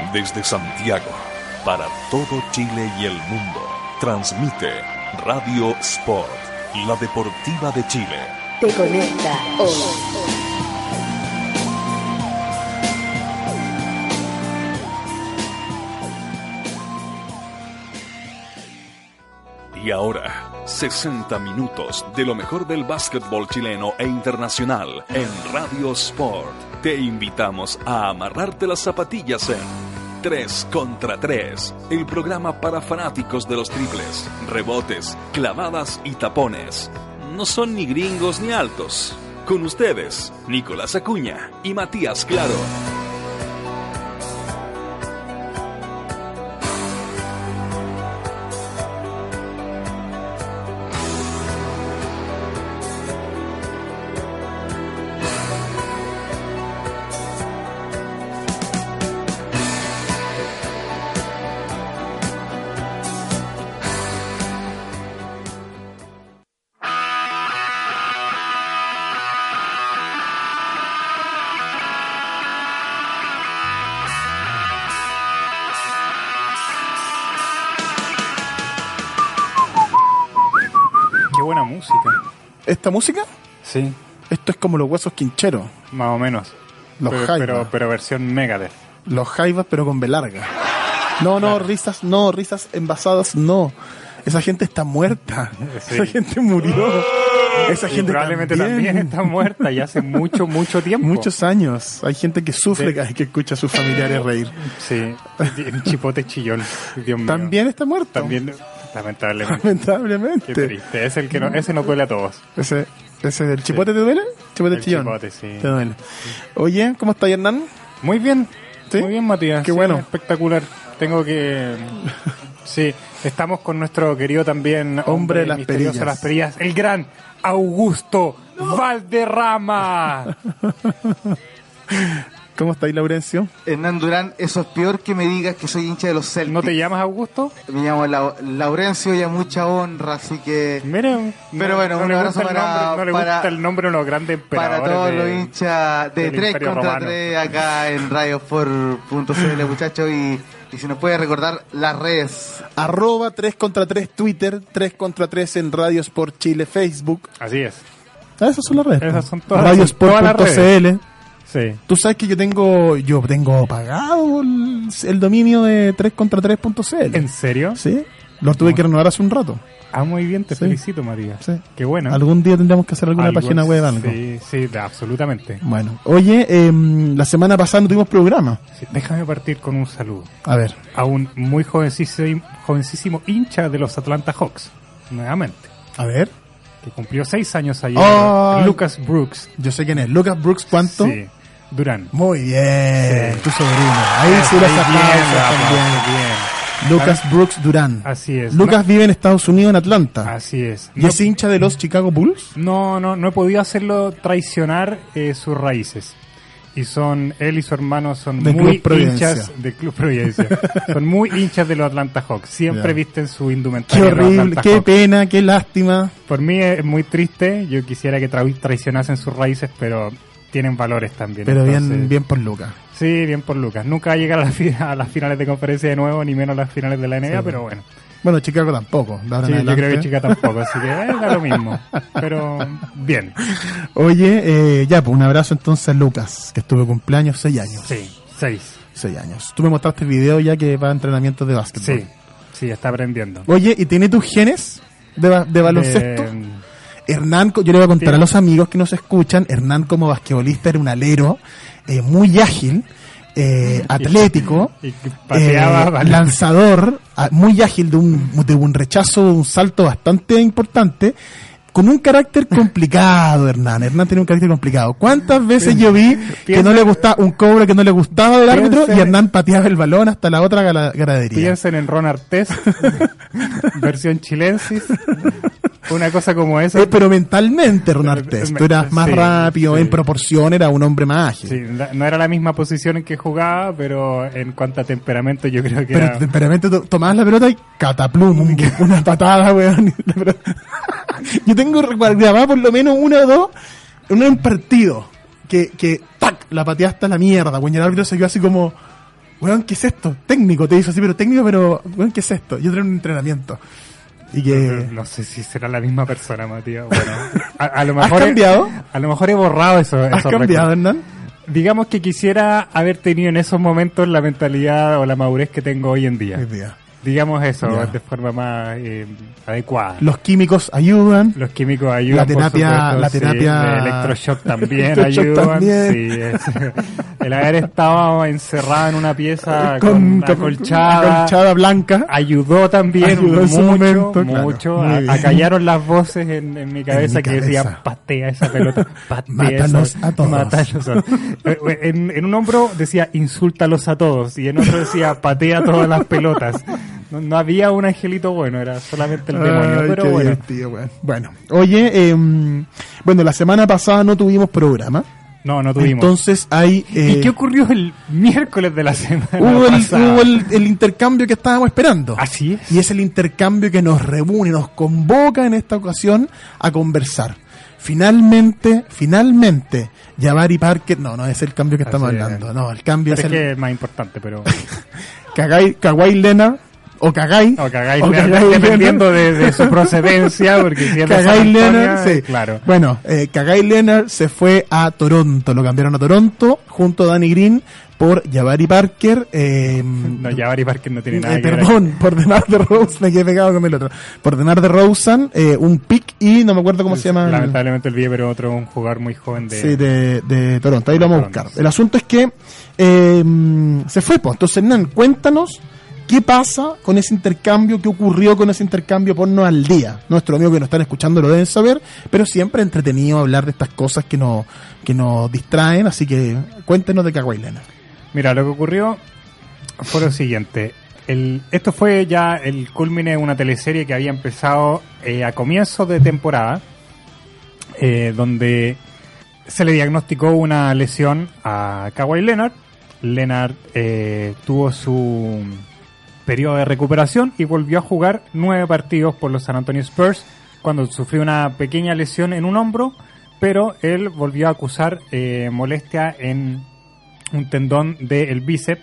Desde Santiago, para todo Chile y el mundo, transmite Radio Sport, la deportiva de Chile. Te conecta hoy. Y ahora, 60 minutos de lo mejor del básquetbol chileno e internacional en Radio Sport. Te invitamos a amarrarte las zapatillas en 3 contra 3, el programa para fanáticos de los triples, rebotes, clavadas y tapones. No son ni gringos ni altos. Con ustedes, Nicolás Acuña y Matías Claro. ¿Esta música? Sí. Esto es como los Huesos Quincheros. Más o menos. Los Jaivas. Pero versión Megadeth. Los Jaivas, pero con B larga. No, claro. risas envasadas, no. Esa gente está muerta. Sí. Esa gente murió. Esa gente probablemente también está muerta y hace mucho tiempo. Muchos años. Hay gente que sufre cada vez que escucha a sus familiares reír. Sí. Un chipote chillón. Dios mío. ¿También está muerto? También, lamentablemente. Qué triste. Es el que no, ese nos duele a todos. Ese del chipote, ¿te duele? Chipote el chillón. Chipote, sí. Te duele. Oye, ¿cómo está Hernán? Muy bien. ¿Sí? Muy bien, Matías. Qué bueno. Espectacular. Tengo que... Sí, estamos con nuestro querido también hombre de las perillas, el gran Augusto Valderrama. ¿Cómo estáis, Laurencio? Hernán Durán, eso es peor que me digas que soy hincha de los Celtics. ¿No te llamas Augusto? Me llamo Laurencio y a mucha honra, así que... Miren, pero bueno, un abrazo para... No le gusta el nombre de los grandes emperadores. Para todos los hinchas de 3 contra Romano. 3 acá en radiosport.cl, muchachos, y si nos puede recordar las redes. @ 3 contra 3 Twitter, 3 contra 3 en Radio Sport Chile Facebook. Así es. Esas son las redes. Esas son todas. Radiosport.cl. Sí. Tú sabes que yo tengo pagado el dominio de 3contra3.cl. ¿En serio? Sí. Lo tuve que renovar hace un rato. Ah, muy bien, te felicito, Matías. Sí. Qué bueno. Algún día tendríamos que hacer alguna página web, algo. Sí, absolutamente. Bueno, oye, la semana pasada no tuvimos programa. Sí, déjame partir con un saludo. A ver. A un muy jovencísimo hincha de los Atlanta Hawks, nuevamente. A ver. Que cumplió 6 años ayer. Lucas Brooks. Yo sé quién es. Lucas Brooks, ¿cuánto? Sí. Durán. Muy bien. Sí. Tu sobrino. Ahí sí lo bien. Lucas Brooks Durán. Así es. Lucas vive en Estados Unidos, en Atlanta. Así es. ¿Y es hincha de los Chicago Bulls? No he podido hacerlo traicionar sus raíces. Y él y su hermano son de muy hinchas del Club Providencia. Son muy hinchas de los Atlanta Hawks. Siempre visten su indumentaria. Qué horrible, qué pena, qué lástima. Por mí es muy triste. Yo quisiera que traicionasen sus raíces, pero tienen valores también. Pero entonces, bien por Lucas. Sí, bien por Lucas. Nunca va a llegar a las finales de conferencia de nuevo, ni menos a las finales de la NBA, sí, pero bueno. Bueno, Chicago tampoco. Sí, yo creo que Chicago tampoco, así que da lo mismo. Pero bien. Oye, pues un abrazo entonces a Lucas, que estuvo cumpleaños 6 años. Sí, 6 años. Tú me mostraste el video ya que va a entrenamientos de básquetbol. Sí, está aprendiendo. Oye, ¿y tiene tus genes de baloncesto? Hernán, yo le voy a contar a los amigos que nos escuchan, Hernán como basquetbolista era un alero muy ágil, atlético, lanzador, muy ágil de un rechazo, un salto bastante importante, con un carácter complicado, Hernán. Hernán tiene un carácter complicado. ¿Cuántas veces yo vi que no le gustaba un cobro que no le gustaba del árbitro y Hernán pateaba el balón hasta la otra gradería? Piensen en Ron Artest, versión chilensis. Una cosa como esa. Pero mentalmente, Ron Artest, tú eras más rápido, en proporción era un hombre más ágil. Sí, no era la misma posición en que jugaba, pero en cuanto a temperamento yo creo que pero era... temperamento, tomabas la pelota y cataplum, una patada, weón. Yo tengo grabado por lo menos una o dos, en un partido, que ¡tac! La pateaste a la mierda, weón, y el árbitro se quedó así como... weón, ¿qué es esto? Técnico, te dice así, pero técnico, pero, weón, ¿qué es esto? Yo tengo un entrenamiento. Y que... No sé si será la misma persona, Matías. Bueno, a lo mejor ¿Has cambiado? A lo mejor he borrado eso. ¿Has cambiado, Hernán? Digamos que quisiera haber tenido en esos momentos la mentalidad o la madurez que tengo hoy en día. Digamos eso, ya, de forma más adecuada. Los químicos ayudan. Los químicos ayudan. La terapia el electroshock también ayudan. Sí, el haber estado encerrado en una pieza con acolchada blanca ayudó también mucho. Claro, acallaron las voces en mi cabeza que decían: patea esa pelota, mátalos a todos. En un hombro decía: insúltalos a todos, y en otro decía: patea todas las pelotas. No había un angelito bueno, era solamente el demonio. Pero qué bueno. Divertido, bueno. Oye, bueno, la semana pasada no tuvimos programa. No tuvimos. Entonces hay... ¿Y qué ocurrió el miércoles de la semana pasada? Hubo el intercambio que estábamos esperando. Así es. Y es el intercambio que nos reúne, nos convoca en esta ocasión a conversar. Finalmente, Jabari Parker... No es el cambio que estamos hablando. No, el cambio pero es que es más importante, pero... Kawhi Leonard o Kawhi dependiendo de su procedencia, porque si es Kawhi Leonard, sí. Claro. Bueno, Kawhi Leonard se fue a Toronto, lo cambiaron a Toronto junto a Danny Green por Jabari Parker. No, Jabari Parker no tiene nada que ver. Perdón, por DeMar DeRozan, me quedé pegado con el otro. Por DeMar DeRozan, un pick y no me acuerdo cómo se llama. Lamentablemente olvidé, pero un jugador muy joven de Toronto. Ahí lo vamos a buscar. El asunto es que se fue, pues. Entonces, Hernán, cuéntanos qué pasa con ese intercambio, qué ocurrió con ese intercambio, ponnos al día. Nuestros amigos que nos están escuchando lo deben saber, pero siempre es entretenido hablar de estas cosas que nos distraen, así que cuéntenos de Kawhi Leonard. Mira, lo que ocurrió fue lo siguiente. Esto fue ya el culmine de una teleserie que había empezado a comienzos de temporada, donde se le diagnosticó una lesión a Kawhi Leonard. Leonard tuvo su periodo de recuperación y volvió a jugar 9 partidos por los San Antonio Spurs cuando sufrió una pequeña lesión en un hombro, pero él volvió a acusar molestia en un tendón del bíceps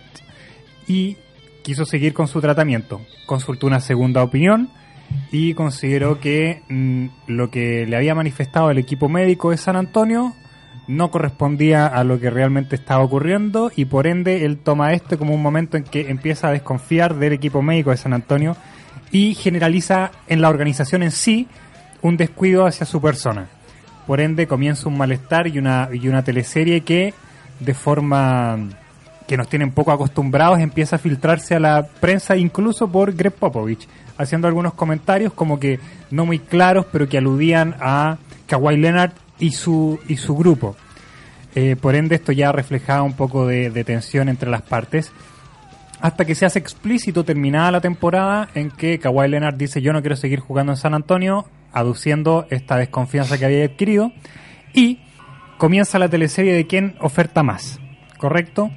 y quiso seguir con su tratamiento. Consultó una segunda opinión y consideró que lo que le había manifestado el equipo médico de San Antonio no correspondía a lo que realmente estaba ocurriendo, y por ende él toma esto como un momento en que empieza a desconfiar del equipo médico de San Antonio y generaliza en la organización en sí un descuido hacia su persona. Por ende comienza un malestar y una teleserie que, de forma que nos tienen poco acostumbrados, empieza a filtrarse a la prensa, incluso por Greg Popovich, haciendo algunos comentarios como que no muy claros, pero que aludían a Kawhi Leonard y su grupo. Por ende esto ya reflejaba un poco de tensión entre las partes, hasta que se hace explícito terminada la temporada en que Kawhi Leonard dice: yo no quiero seguir jugando en San Antonio, aduciendo esta desconfianza que había adquirido, y comienza la teleserie de quién oferta más, ¿correcto?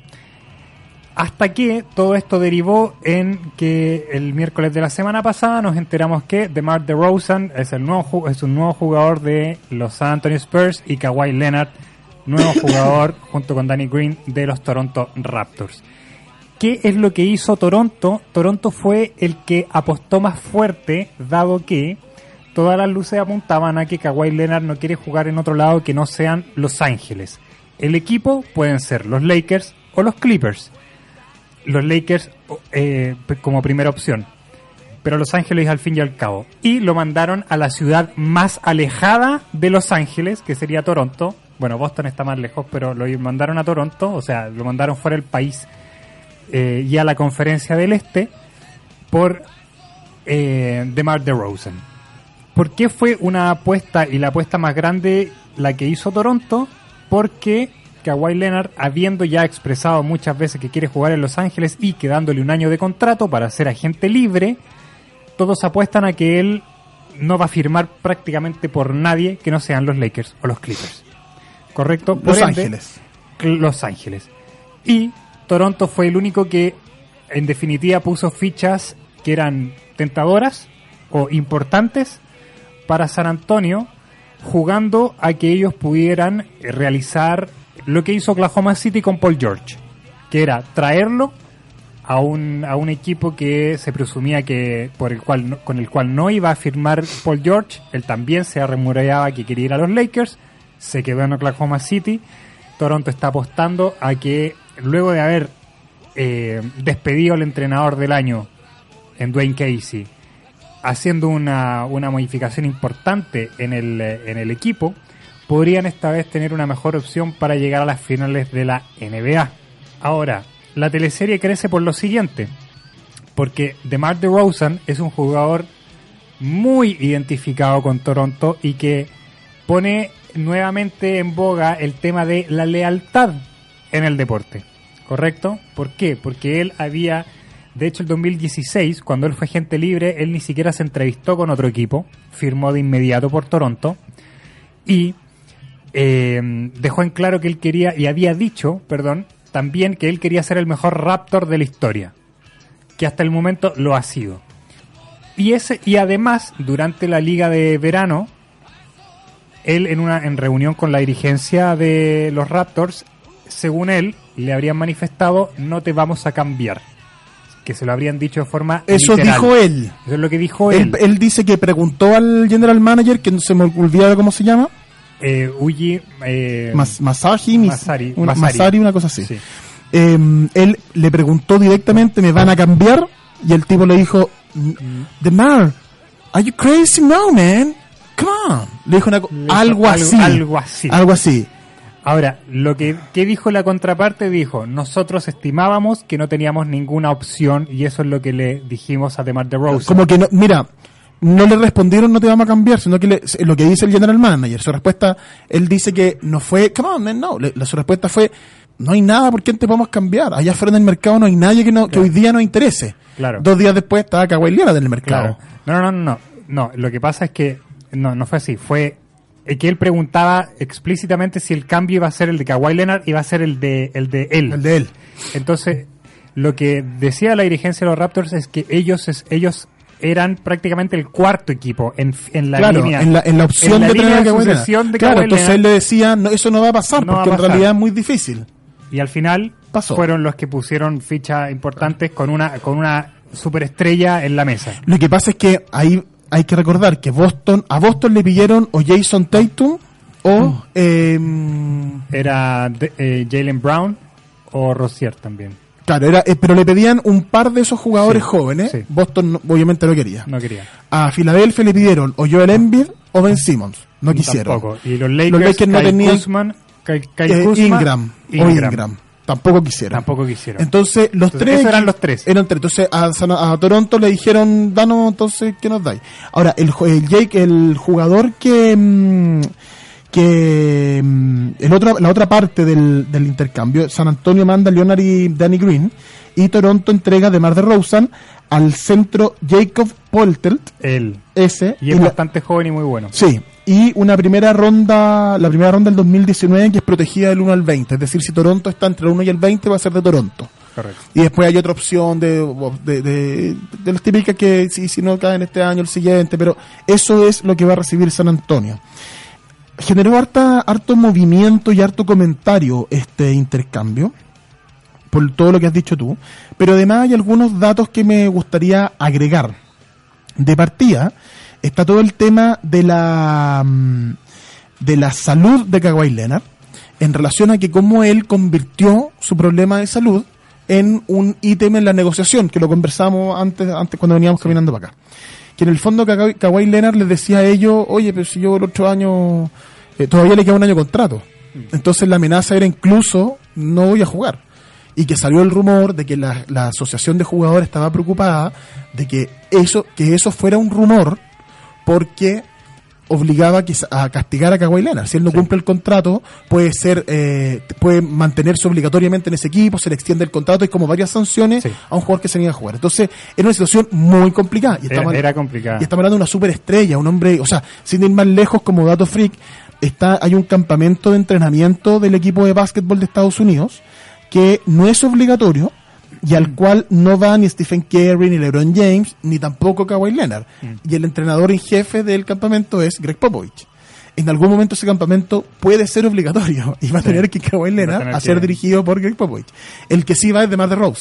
Hasta que todo esto derivó en que el miércoles de la semana pasada nos enteramos que DeMar DeRozan es un nuevo jugador de los San Antonio Spurs, y Kawhi Leonard, nuevo jugador junto con Danny Green de los Toronto Raptors. ¿Qué es lo que hizo Toronto? Toronto fue el que apostó más fuerte, dado que todas las luces apuntaban a que Kawhi Leonard no quiere jugar en otro lado que no sean Los Ángeles. El equipo pueden ser los Lakers o los Clippers. Los Lakers como primera opción, pero Los Ángeles al fin y al cabo. Y lo mandaron a la ciudad más alejada de Los Ángeles, que sería Toronto. Bueno, Boston está más lejos, pero lo mandaron a Toronto, o sea, lo mandaron fuera del país, y a la Conferencia del Este por DeMar DeRozan. ¿Por qué fue una apuesta, y la apuesta más grande, la que hizo Toronto? Porque Kawhi Leonard, habiendo ya expresado muchas veces que quiere jugar en Los Ángeles y quedándole un año de contrato para ser agente libre, todos apuestan a que él no va a firmar prácticamente por nadie que no sean los Lakers o los Clippers. ¿Correcto? Por Los ende, Ángeles. Los Ángeles. Y Toronto fue el único que en definitiva puso fichas que eran tentadoras o importantes para San Antonio, jugando a que ellos pudieran realizar lo que hizo Oklahoma City con Paul George, que era traerlo a un equipo que se presumía que con el cual no iba a firmar Paul George. Él también se rumoreaba que quería ir a los Lakers, se quedó en Oklahoma City. Toronto está apostando a que luego de haber despedido al entrenador del año en Dwayne Casey, haciendo una modificación importante en el equipo, podrían esta vez tener una mejor opción para llegar a las finales de la NBA. Ahora, la teleserie crece por lo siguiente, porque DeMar DeRozan es un jugador muy identificado con Toronto y que pone nuevamente en boga el tema de la lealtad en el deporte, ¿correcto? ¿Por qué? Porque él había, de hecho el 2016, cuando él fue agente libre, él ni siquiera se entrevistó con otro equipo, firmó de inmediato por Toronto y dejó en claro que él quería, y había dicho, también que él quería ser el mejor Raptor de la historia, que hasta el momento lo ha sido. Y además, durante la liga de verano, él en reunión con la dirigencia de los Raptors, según él, le habrían manifestado: no te vamos a cambiar. Que se lo habrían dicho de forma eso literal. Dijo él. Eso es lo que dijo él. Él dice que preguntó al general manager, que no se me olvidaba cómo se llama. Uji Masari, una cosa así. Sí. Él le preguntó directamente: ¿me van a cambiar? Y el tipo le dijo: DeMar, are you crazy? No, man. Come on. Le dijo algo así. Ahora, ¿qué dijo la contraparte? Dijo: nosotros estimábamos que no teníamos ninguna opción, y eso es lo que le dijimos a DeMar DeRozan. Como que no, mira, no le respondieron no te vamos a cambiar, sino que lo que dice el general manager, su respuesta, él dice que no fue, come on man, no, su respuesta fue: no hay nada por quién te podemos cambiar, allá afuera en el mercado no hay nadie que hoy día nos interese. Claro. 2 días después estaba Kawhi Leonard en el mercado. Claro. No, lo que pasa es que no fue así, fue que él preguntaba explícitamente si el cambio iba a ser el de Kawhi Leonard, iba a ser el de él. El de él. Entonces, lo que decía la dirigencia de los Raptors es que ellos eran prácticamente el cuarto equipo en la línea. En la opción de tener a Kawhi Leonard. Claro, entonces él le decía: no, eso no va a pasar, porque en realidad es muy difícil. Y al final pasó. Fueron los que pusieron fichas importantes con una superestrella en la mesa. Lo que pasa es que ahí hay que recordar que a Boston le pidieron o Jason Tatum o era Jaylen Brown o Rozier también. Claro, pero le pedían un par de esos jugadores jóvenes. Sí. Boston obviamente no quería. No quería. A Filadelfia le pidieron o Joel Embiid o Ben Simmons. No quisieron. Tampoco. Y los Lakers no tenían Kyle Kuzma, Ingram. Tampoco quisieron. Entonces, esos eran los tres. Entonces, a Toronto le dijeron: danos, entonces, ¿qué nos dais? Ahora, el jugador la otra parte del intercambio, San Antonio manda a Leonard y Danny Green, y Toronto entrega DeMar DeRozan al centro Jakob Poeltl. Ese. Y es bastante joven y muy bueno. Sí. Y la primera ronda del 2019, que es protegida del 1 al 20. Es decir, si Toronto está entre el 1 y el 20, va a ser de Toronto. Correcto. Y después hay otra opción de las típicas que si no caen este año, el siguiente. Pero eso es lo que va a recibir San Antonio. Generó harto movimiento y harto comentario este intercambio, por todo lo que has dicho tú. Pero además hay algunos datos que me gustaría agregar. De partida está todo el tema de la salud de Kawhi Leonard, en relación a que cómo él convirtió su problema de salud en un ítem en la negociación, que lo conversamos antes cuando veníamos caminando para acá. Que en el fondo Kawhi Leonard les decía a ellos: oye, pero si yo el otro año todavía le queda un año de contrato. Entonces la amenaza era incluso: no voy a jugar. Y que salió el rumor de que la asociación de jugadores estaba preocupada de que eso fuera un rumor, porque obligaba a castigar a Kawhi Leonard. Si él no cumple el contrato, puede mantenerse obligatoriamente en ese equipo, se le extiende el contrato, y como varias sanciones a un jugador que se niega a jugar. Entonces, era una situación muy complicada. Era complicada. Y estamos hablando de una superestrella, un hombre, o sea, sin ir más lejos, como dato freak, hay un campamento de entrenamiento del equipo de básquetbol de Estados Unidos, que no es obligatorio, y al cual no va ni Stephen Curry, ni LeBron James, ni tampoco Kawhi Leonard. Y el entrenador en jefe del campamento es Greg Popovich. En algún momento ese campamento puede ser obligatorio, y va a tener que Kawhi Leonard a ser dirigido por Greg Popovich. El que sí va es DeMar DeRozan.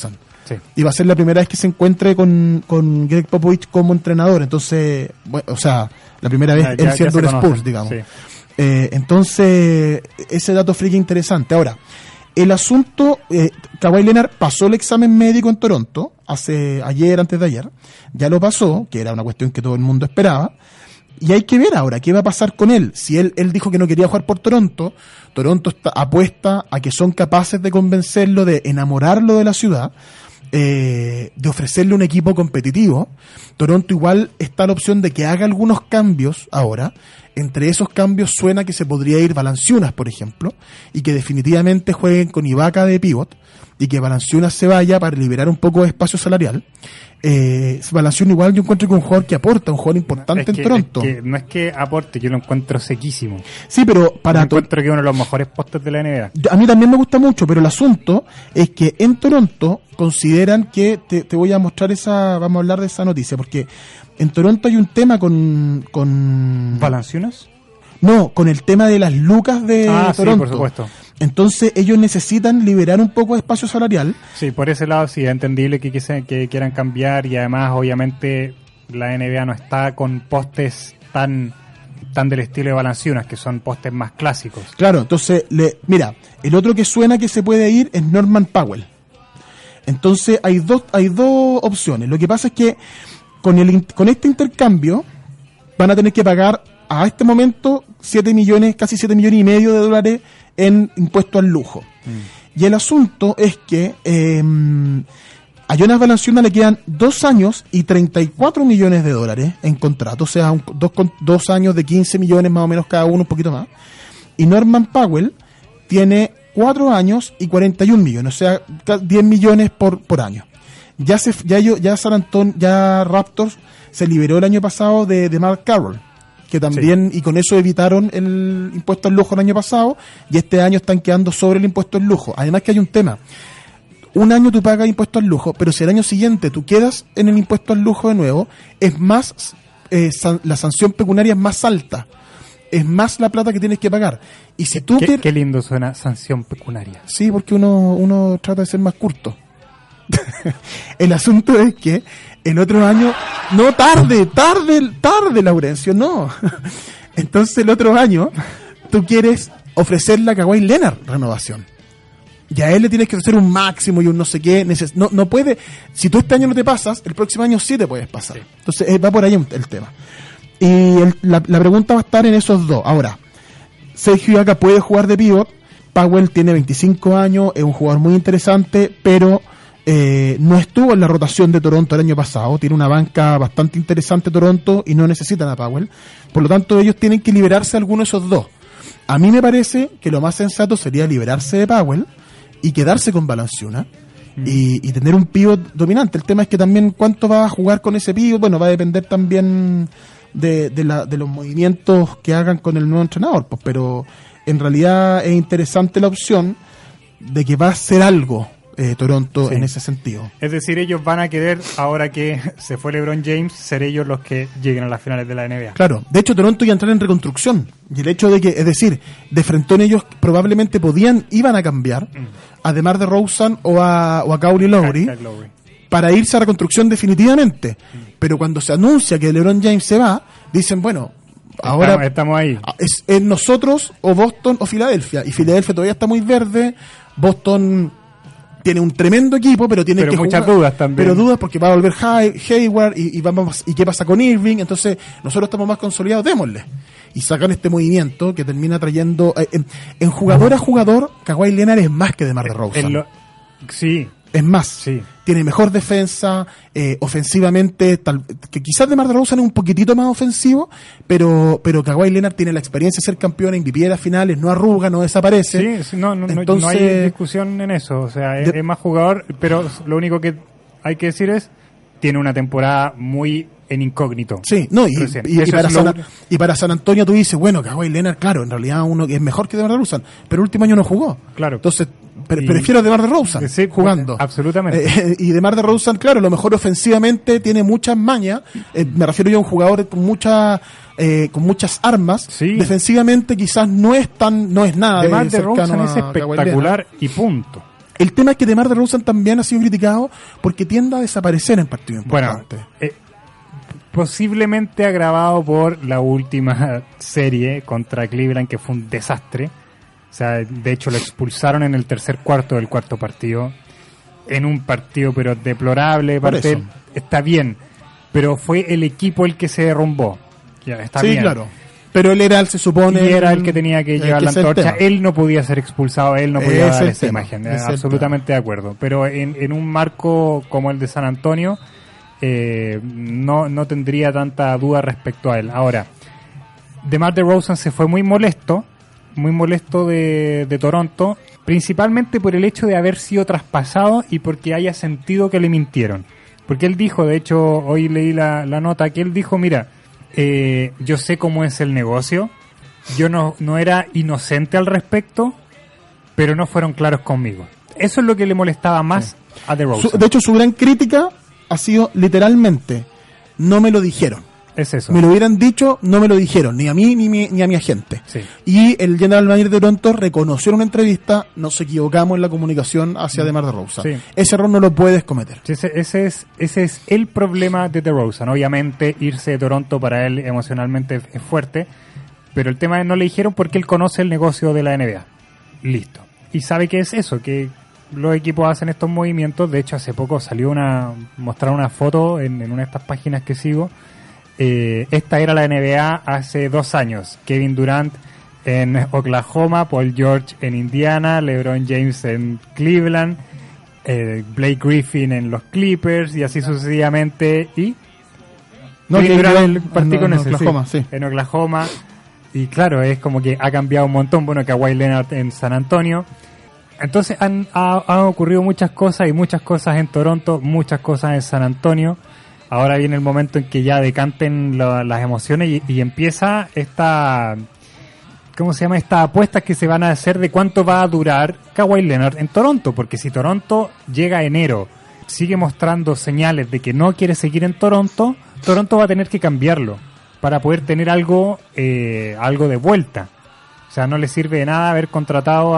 Sí. Y va a ser la primera vez que se encuentre con Greg Popovich como entrenador. Entonces, bueno, o sea, la primera vez él siendo un Spurs, digamos. Sí. Entonces, ese dato friki interesante. Ahora, el asunto, Kawhi Leonard pasó el examen médico en Toronto, antes de ayer, ya lo pasó, que era una cuestión que todo el mundo esperaba, y hay que ver ahora qué va a pasar con él. Si él dijo que no quería jugar por Toronto apuesta a que son capaces de convencerlo, de enamorarlo de la ciudad, de ofrecerle un equipo competitivo. Toronto igual está la opción de que haga algunos cambios ahora. Entre esos cambios suena que se podría ir Valanciunas, por ejemplo, y que definitivamente jueguen con Ibaka de pivot, y que Valanciunas se vaya para liberar un poco de espacio salarial. Valanciunas igual yo encuentro que es un jugador que aporta, un jugador importante en Toronto. No es que aporte, yo lo encuentro sequísimo. Sí, pero encuentro que es uno de los mejores postes de la NBA. A mí también me gusta mucho, pero el asunto es que en Toronto consideran que, te voy a mostrar vamos a hablar de esa noticia, porque en Toronto hay un tema con ¿Valanciunas? No, con el tema de las lucas de Toronto. Sí, por supuesto. Entonces ellos necesitan liberar un poco de espacio salarial. Sí, por ese lado sí, es entendible que quieran cambiar, y además obviamente la NBA no está con postes tan del estilo de Valanciunas, que son postes más clásicos. Claro, entonces, mira, el otro que suena que se puede ir es Norman Powell. Entonces hay dos opciones. Lo que pasa es que con este intercambio van a tener que pagar a este momento casi 7 millones y medio de dólares en impuestos al lujo. Y el asunto es que a Jonas Valanciunas le quedan 2 años y 34 millones de dólares en contrato, o sea, 2 años de 15 millones más o menos cada uno, un poquito más. Y Norman Powell tiene 4 años y 41 millones, o sea, 10 millones por año. Ya Raptors se liberó el año pasado de Mark Carroll, que también, sí. Y con eso evitaron el impuesto al lujo el año pasado, y este año están quedando sobre el impuesto al lujo. Además que hay un tema: un año tú pagas impuesto al lujo, pero si el año siguiente tú quedas en el impuesto al lujo de nuevo, es más, la sanción pecuniaria es más alta, es más la plata que tienes que pagar. Y si tú qué lindo suena sanción pecuniaria. Sí, porque uno trata de ser más curto. El asunto es que el otro año, no, tarde, Laurencio, no. Entonces el otro año tú quieres ofrecerle a Kawhi Leonard renovación, y a él le tienes que ofrecer un máximo y un no sé qué. No puede, si tú este año no te pasas, el próximo año sí te puedes pasar. Sí. Entonces va por ahí el tema. Y la pregunta va a estar en esos dos. Ahora, Sergio Ibaka puede jugar de pivot. Powell tiene 25 años, es un jugador muy interesante, pero no estuvo en la rotación de Toronto el año pasado. Tiene una banca bastante interesante Toronto y no necesitan a Powell. Por lo tanto, ellos tienen que liberarse de alguno de esos dos. A mí me parece que lo más sensato sería liberarse de Powell y quedarse con Valanciunas y tener un pivot dominante. El tema es que también cuánto va a jugar con ese pivot, bueno, va a depender también de los movimientos que hagan con el nuevo entrenador, pues, pero en realidad es interesante la opción de que va a hacer algo Toronto, sí, en ese sentido. Es decir, ellos van a querer, ahora que se fue LeBron James, ser ellos los que lleguen a las finales de la NBA. Claro, de hecho Toronto iba a entrar en reconstrucción, y el hecho de que, es decir, de frentón ellos probablemente iban a cambiar a DeMar DeRozan o a Kyle Lowry para irse a reconstrucción definitivamente. Pero cuando se anuncia que LeBron James se va, dicen, bueno, ahora estamos ahí. Es nosotros o Boston o Filadelfia, y Filadelfia todavía está muy verde. Boston tiene un tremendo equipo, pero tiene que muchas jugar, dudas también. Pero dudas porque va a volver Hayward y qué pasa con Irving. Entonces nosotros estamos más consolidados, démosle. Y sacan este movimiento que termina trayendo en jugador a jugador. Kawhi Leonard es más que DeMar DeRozan. Sí. Es más, sí. Tiene mejor defensa, ofensivamente, que quizás DeMar DeRozan es un poquitito más ofensivo, pero Kawhi Leonard tiene la experiencia de ser campeón en MVP de las finales, no arruga, no desaparece. Sí, no hay discusión en eso, o sea, es más jugador, pero lo único que hay que decir es, tiene una temporada muy en incógnito. Sí, no, y para San Antonio tú dices, bueno, Kawhi Leonard, claro, en realidad uno es mejor que DeMar DeRozan, pero el último año no jugó. Claro. Entonces, prefiero a DeMar DeRozan jugando. Absolutamente. Y DeMar DeRozan, claro, a lo mejor ofensivamente tiene muchas mañas, me refiero yo a un jugador con muchas armas. Sí. Defensivamente quizás no es nada. DeMar DeRozan es espectacular y punto. El tema es que DeMar DeRozan también ha sido criticado porque tiende a desaparecer en partidos importantes. Bueno, posiblemente agravado por la última serie contra Cleveland, que fue un desastre. O sea, de hecho lo expulsaron en el tercer cuarto del cuarto partido. En un partido pero deplorable. Parte, está bien, pero fue el equipo el que se derrumbó. Ya, está sí, bien. Claro. Pero él era, se supone... Y era el que tenía que llevar la antorcha. Él no podía ser expulsado, él no podía dar esa imagen. Absolutamente de acuerdo. Pero en un marco como el de San Antonio, no tendría tanta duda respecto a él. Ahora, DeMar DeRozan se fue muy molesto de Toronto, principalmente por el hecho de haber sido traspasado y porque haya sentido que le mintieron. Porque él dijo, de hecho, hoy leí la nota, que él dijo, mira... yo sé cómo es el negocio, yo no era inocente al respecto, pero no fueron claros conmigo. Eso es lo que le molestaba más a DeRozan. De hecho, su gran crítica ha sido literalmente, no me lo dijeron. Es eso. Me lo hubieran dicho, no me lo dijeron, ni a mí ni a mi agente. Sí. Y el general manager de Toronto reconoció en una entrevista, nos equivocamos en la comunicación hacia DeMar DeRozan. Sí. Ese error no lo puedes cometer. Sí, ese es el problema de DeRozan. Obviamente, irse de Toronto para él emocionalmente es fuerte, pero el tema es no le dijeron porque él conoce el negocio de la NBA. Listo. Y sabe que es eso, que los equipos hacen estos movimientos. De hecho, hace poco mostraron una foto en una de estas páginas que sigo. Esta era la NBA hace 2 años. Kevin Durant en Oklahoma, Paul George en Indiana, LeBron James en Cleveland, Blake Griffin en los Clippers y así sucesivamente. Y Kevin Durant en Oklahoma. Y claro, es como que ha cambiado un montón. Bueno, Kawhi Leonard en San Antonio. Entonces han ocurrido muchas cosas, y muchas cosas en Toronto, muchas cosas en San Antonio. Ahora viene el momento en que ya decanten las emociones y empieza estas apuestas que se van a hacer de cuánto va a durar Kawhi Leonard en Toronto, porque si Toronto llega a enero, sigue mostrando señales de que no quiere seguir en Toronto va a tener que cambiarlo para poder tener algo de vuelta. O sea, no le sirve de nada haber contratado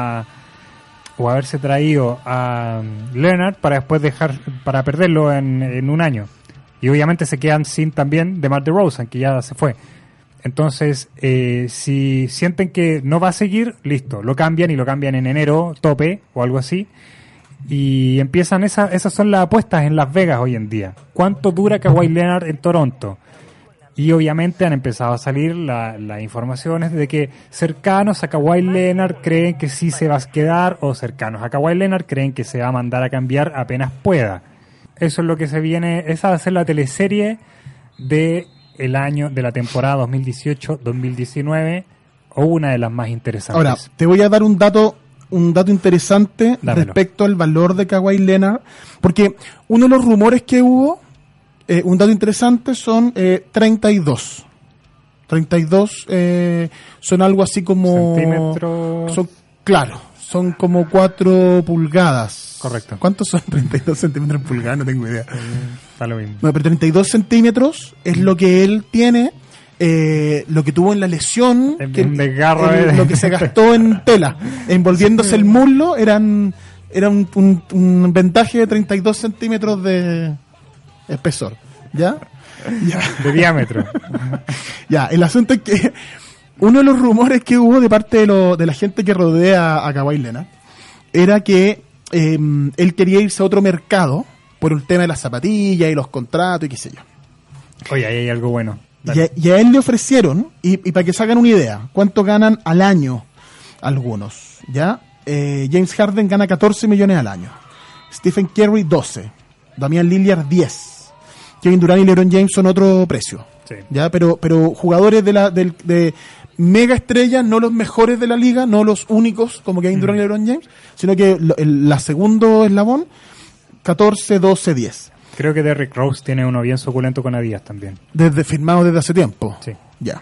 o haberse traído a Leonard para después para perderlo en un año. Y obviamente se quedan sin también DeMar DeRozan, que ya se fue. Entonces, si sienten que no va a seguir, listo, lo cambian en enero, tope o algo así. Y empiezan esas son las apuestas en Las Vegas hoy en día. ¿Cuánto dura Kawhi Leonard en Toronto? Y obviamente han empezado a salir las informaciones de que cercanos a Kawhi Leonard creen que sí se va a quedar, o cercanos a Kawhi Leonard creen que se va a mandar a cambiar apenas pueda. Eso es lo que se viene, esa va a ser la teleserie de la temporada 2018-2019, o una de las más interesantes. Ahora, te voy a dar un dato interesante. Dámelo. Respecto al valor de Kawhi Leonard, porque uno de los rumores que hubo, un dato interesante, son 32. 32 son algo así como... centímetros. Son como 4 pulgadas. Correcto. ¿Cuántos son 32 centímetros en pulgadas? No tengo idea. Está lo mismo. No, pero 32 centímetros es lo que él tiene, lo que tuvo en la lesión, lo que se gastó en tela, envolviéndose el muslo, era un ventaje de 32 centímetros de espesor. ¿Ya? De diámetro. Ya, el asunto es que uno de los rumores que hubo de parte de la gente que rodea a Kawhi Leonard era que él quería irse a otro mercado por el tema de las zapatillas y los contratos y qué sé yo. Oye, ahí hay algo bueno. Y a él le ofrecieron, y para que se hagan una idea, ¿cuánto ganan al año algunos? ¿Ya? James Harden gana 14 millones al año. Stephen Curry 12. Damian Lillard 10. Kevin Durant y LeBron James son otro precio. Sí. ¿Ya? Pero jugadores de mega estrellas, no los mejores de la liga, no los únicos como Kevin Durant y LeBron James, sino que la segundo eslabón, 14, 12, 10. Creo que Derrick Rose tiene uno bien suculento con Adidas también. Firmado desde hace tiempo. Sí. Ya.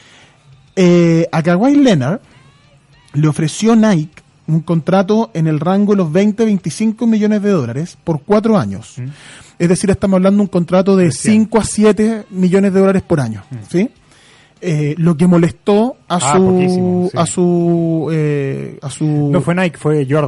A Kawhi Leonard le ofreció Nike un contrato en el rango de los 20-25 millones de dólares por 4 años. Es decir, estamos hablando de un contrato de 5 a 7 millones de dólares por año. ¿Sí? Lo que molestó a su... No fue Nike, fue Jordan.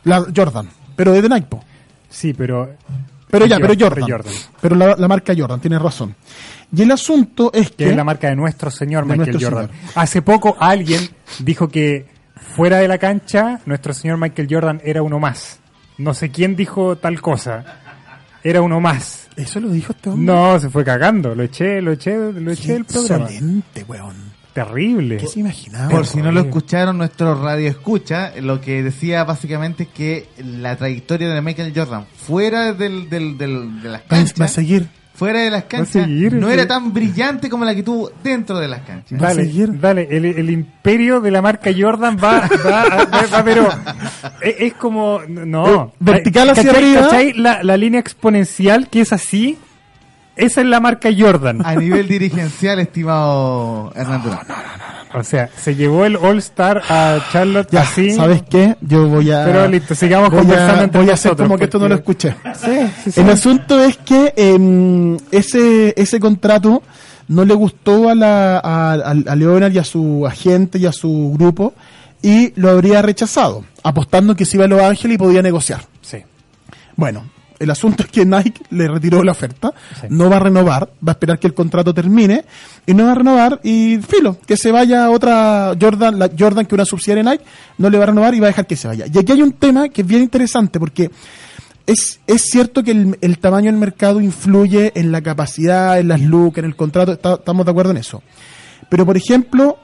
La Jordan, pero de Nike, po. Sí, pero Jordan. Pero la marca Jordan, tienes razón. Y el asunto es que... es la marca de nuestro señor Michael Jordan. Hace poco alguien dijo que fuera de la cancha, nuestro señor Michael Jordan era uno más. No sé quién dijo tal cosa. Era uno más. ¿Eso lo dijo este hombre? No, se fue cagando. Lo eché del programa. Excelente, weón. Terrible. ¿Qué se imaginaba? Por si no lo escucharon, nuestro radio escucha, lo que decía básicamente es que la trayectoria de Michael Jordan fuera de las canchas, Va a seguir. Fuera de las canchas, no era tan brillante como la que tuvo dentro de las canchas. Dale, el imperio de la marca Jordan va pero es como, no. Vertical hacia arriba. ¿Cachai? La línea exponencial que es así, esa es la marca Jordan. A nivel dirigencial, estimado Hernán Durán. O sea, se llevó el All-Star a Charlotte ya, así. ¿Sabes qué? Yo voy a... Pero listo, sigamos conversando entre voy a hacer nosotros, como que esto no lo escuché. Sí. El asunto es que ese contrato no le gustó a Leonard y a su agente y a su grupo y lo habría rechazado, apostando que se iba a Los Ángeles y podía negociar. Sí. Bueno, el asunto es que Nike le retiró la oferta, no va a renovar, va a esperar que el contrato termine y no va a renovar y filo, que se vaya otra Jordan, la Jordan que una subsidiaria de Nike, no le va a renovar y va a dejar que se vaya. Y aquí hay un tema que es bien interesante porque es cierto que el tamaño del mercado influye en la capacidad, en las lucas, en el contrato, estamos de acuerdo en eso. Pero por ejemplo,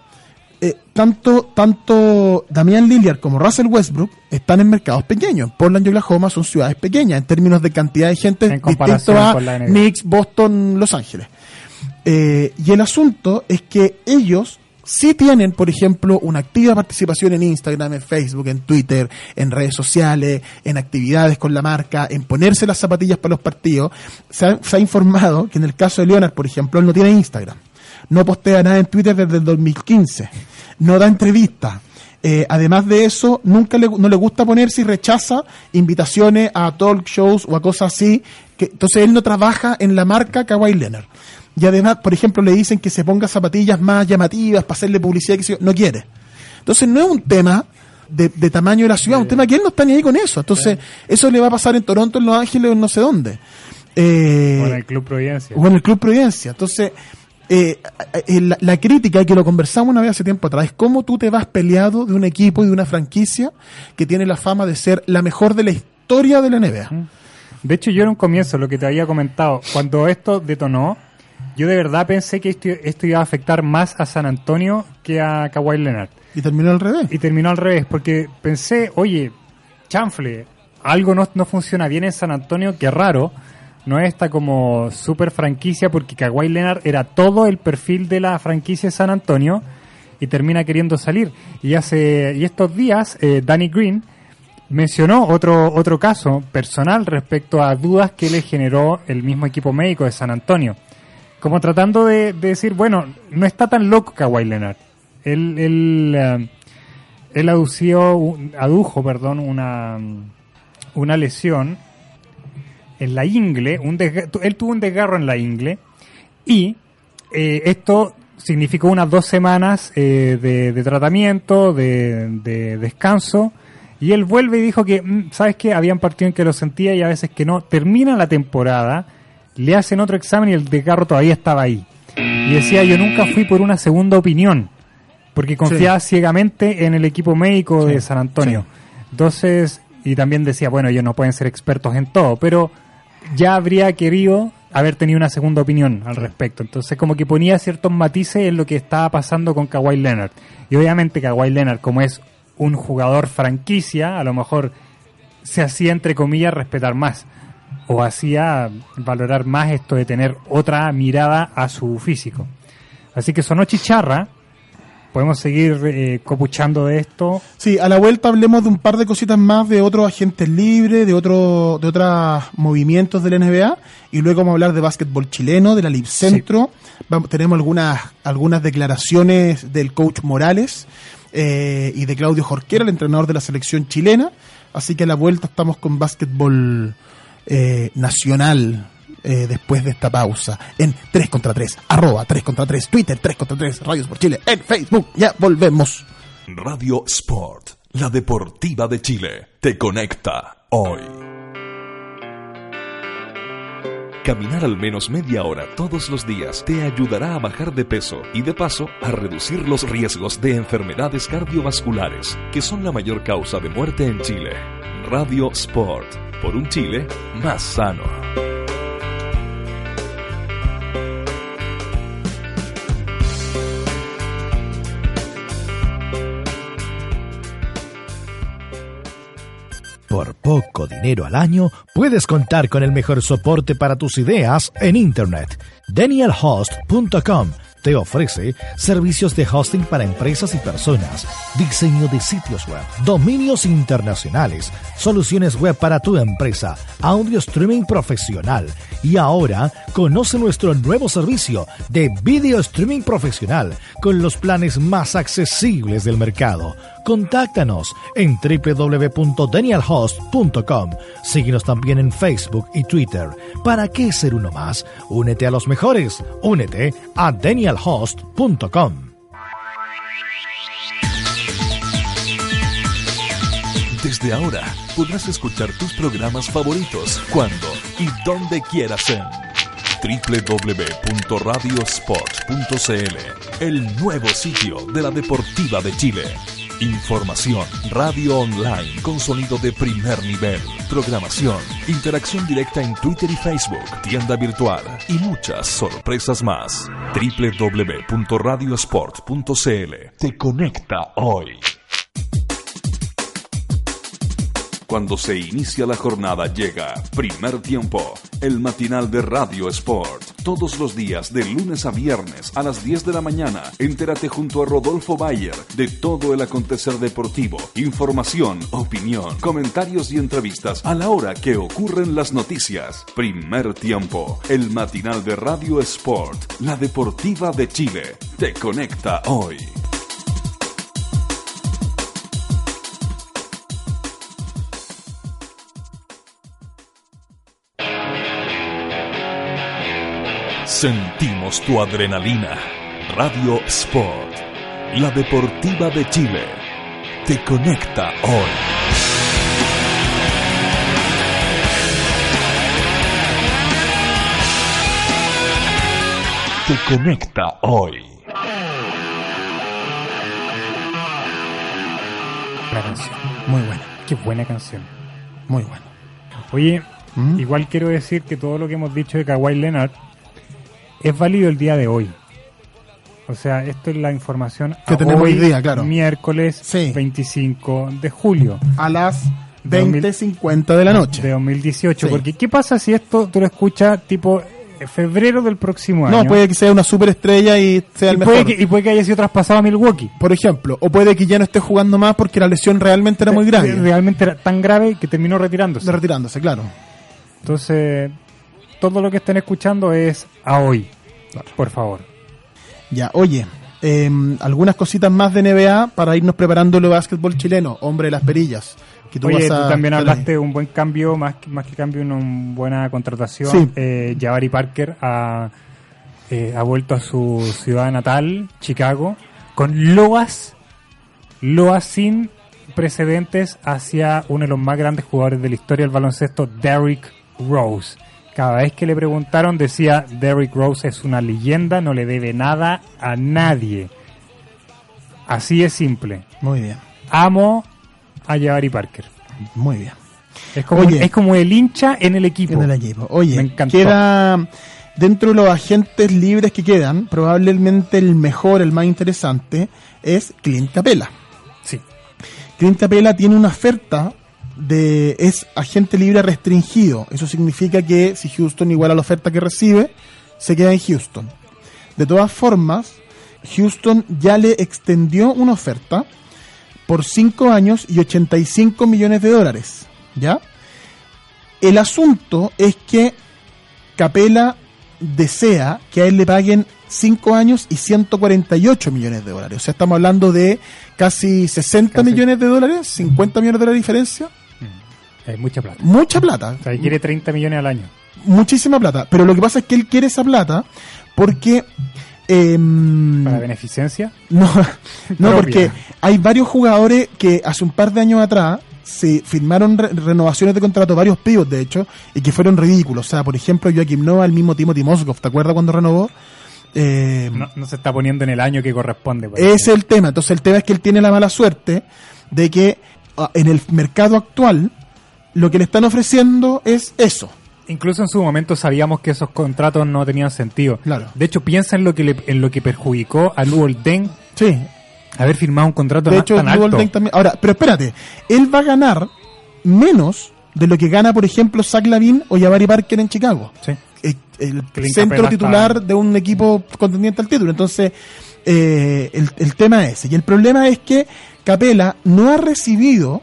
tanto Damian Lillard como Russell Westbrook están en mercados pequeños. Portland y Oklahoma son ciudades pequeñas en términos de cantidad de gente distinto a Knicks, Boston, Los Ángeles. Y el asunto es que ellos sí tienen, por ejemplo, una activa participación en Instagram, en Facebook, en Twitter, en redes sociales, en actividades con la marca, en ponerse las zapatillas para los partidos. Se ha informado que en el caso de Leonard, por ejemplo, él no tiene Instagram. No postea nada en Twitter desde el 2015. No da entrevistas. Además de eso, no le gusta ponerse y rechaza invitaciones a talk shows o a cosas así. Entonces él no trabaja en la marca Kawhi Leonard. Y además, por ejemplo, le dicen que se ponga zapatillas más llamativas para hacerle publicidad, que no quiere. Entonces no es un tema de tamaño de la ciudad, un tema que él no está ni ahí con eso. Entonces eso le va a pasar en Toronto, en Los Ángeles o en no sé dónde. O en el Club Providencia. Entonces... la crítica, y que lo conversamos una vez hace tiempo atrás, es cómo tú te vas peleado de un equipo y de una franquicia que tiene la fama de ser la mejor de la historia de la NBA. De hecho, yo en un comienzo, lo que te había comentado, cuando esto detonó, yo de verdad pensé que esto iba a afectar más a San Antonio que a Kawhi Leonard. Y terminó al revés. Porque pensé, oye, chanfle, algo no funciona bien en San Antonio, qué raro. No es esta como super franquicia, porque Kawhi Leonard era todo el perfil de la franquicia de San Antonio y termina queriendo salir. Y estos días Danny Green mencionó otro caso personal respecto a dudas que le generó el mismo equipo médico de San Antonio, como tratando de decir, bueno, no está tan loco Kawhi Leonard. Él adujo una lesión en la ingle, él tuvo un desgarro en la ingle y esto significó unas 2 semanas de tratamiento, de descanso, y él vuelve y dijo que, ¿sabes qué? Habían partidos en que lo sentía y a veces que no. Termina la temporada, le hacen otro examen y el desgarro todavía estaba ahí. Y decía, yo nunca fui por una segunda opinión, porque confiaba ciegamente en el equipo médico de San Antonio. Sí. Entonces, y también decía, bueno, ellos no pueden ser expertos en todo, pero ya habría querido haber tenido una segunda opinión al respecto. Entonces como que ponía ciertos matices en lo que estaba pasando con Kawhi Leonard. Y obviamente Kawhi Leonard, como es un jugador franquicia, a lo mejor se hacía, entre comillas, respetar más, o hacía valorar más esto de tener otra mirada a su físico. Así que sonó chicharra. Podemos seguir copuchando de esto. Sí, a la vuelta hablemos de un par de cositas más de otros agentes libres, de otros movimientos de la NBA, y luego vamos a hablar de básquetbol chileno, de la Lib Centro. Sí. Tenemos algunas declaraciones del coach Morales y de Claudio Jorquera, el entrenador de la selección chilena. Así que a la vuelta estamos con básquetbol nacional. Después de esta pausa en 3contra3, @3contra3, Twitter 3contra3, Radio Sport Chile, en Facebook. Ya volvemos. Radio Sport, La Deportiva de Chile te conecta hoy. Caminar al menos media hora todos los días te ayudará a bajar de peso y de paso a reducir los riesgos de enfermedades cardiovasculares, que son la mayor causa de muerte en Chile. Radio Sport, por un Chile más sano. Por poco dinero al año, puedes contar con el mejor soporte para tus ideas en Internet. DanielHost.com te ofrece servicios de hosting para empresas y personas, diseño de sitios web, dominios internacionales, soluciones web para tu empresa, audio streaming profesional. Y ahora, conoce nuestro nuevo servicio de video streaming profesional con los planes más accesibles del mercado. Contáctanos en www.danielhost.com. Síguenos también en Facebook y Twitter. ¿Para qué ser uno más? Únete a los mejores. Únete a danielhost.com. Desde ahora podrás escuchar tus programas favoritos cuando y donde quieras en www.radiosport.cl, el nuevo sitio de la Deportiva de Chile. Información, radio online con sonido de primer nivel, programación, interacción directa en Twitter y Facebook, tienda virtual y muchas sorpresas más. www.radiosport.cl te conecta hoy. Cuando se inicia la jornada llega Primer Tiempo, el matinal de Radio Sport. Todos los días, de lunes a viernes, a las 10 de la mañana, entérate junto a Rodolfo Bayer de todo el acontecer deportivo, información, opinión, comentarios y entrevistas a la hora que ocurren las noticias. Primer Tiempo, el matinal de Radio Sport, la Deportiva de Chile, te conecta hoy. Sentimos tu adrenalina. Radio Sport, la Deportiva de Chile, te conecta hoy. Te conecta hoy. La canción. Muy buena, Qué buena canción. muy buena. Oye, igual quiero decir que todo lo que hemos dicho de Kawhi Leonard es válido el día de hoy. O sea, esto es la información Que tenemos hoy día, claro. Miércoles Sí. 25 de julio A las 20:50 de la noche. de 2018. Sí. Porque ¿qué pasa si esto tú lo escuchas tipo febrero del próximo año? No, puede que sea una superestrella y sea el mejor. y puede que haya sido traspasado a Milwaukee. Por ejemplo, o puede que ya no esté jugando más porque la lesión realmente era muy grave. Realmente era tan grave que terminó retirándose. Retirándose, claro. Entonces, todo lo que estén escuchando es a hoy. Por favor. Ya, oye, algunas cositas más de NBA para irnos preparando el básquetbol chileno, hombre de las perillas. Que Oye, vas tú a también estar hablaste ahí. de un buen cambio, más que cambio, una buena contratación. Sí. Jabari Parker ha vuelto a su ciudad natal, Chicago, con loas sin precedentes hacia uno de los más grandes jugadores de la historia del baloncesto, Derrick Rose. Cada vez que le preguntaron decía, Derrick Rose es una leyenda, no le debe nada a nadie. Así es simple. Muy bien, Amo a Jabari Parker. muy bien. Es como, Oye. es como el hincha en el equipo. En el equipo. Oye, Me encantó. queda dentro de los agentes libres que quedan, probablemente el mejor, el más interesante, es Clint Capela. Sí. Clint Capela tiene una oferta es agente libre restringido. Eso significa que si Houston iguala la oferta que recibe, se queda en Houston. De todas formas, Houston ya le extendió una oferta por 5 años y $85 millones, ¿ya? El asunto es que Capela desea que a él le paguen 5 años y $148 millones. O sea, estamos hablando de casi 60 millones de dólares, 50 millones de dólares de diferencia. Es mucha plata. Mucha plata. O sea, quiere 30 millones al año. Muchísima plata. Pero lo que pasa es que él quiere esa plata porque ¿Para beneficencia? No, no, Propia. porque hay varios jugadores que hace un par de años atrás se firmaron renovaciones de contrato, varios pivots de hecho, y que fueron ridículos. O sea, por ejemplo, Joakim Noah, el mismo Timothy Mozgov, ¿te acuerdas cuando renovó? No se está poniendo en el año que corresponde. por Ese es ejemplo. el tema. Entonces el tema es que él tiene la mala suerte de que en el mercado actual lo que le están ofreciendo es eso. Incluso en su momento sabíamos que esos contratos no tenían sentido. Claro. De hecho, piensa en lo que perjudicó a Luol Deng Sí. haber firmado un contrato De hecho, tan Luol alto. Deng también. Ahora, pero espérate, él va a ganar menos de lo que gana, por ejemplo, Zach LaVine o Jabari Parker en Chicago. Sí. El Clint centro Capela titular está- de un equipo contendiente al título. Entonces, el tema es ese. Y el problema es que Capela no ha recibido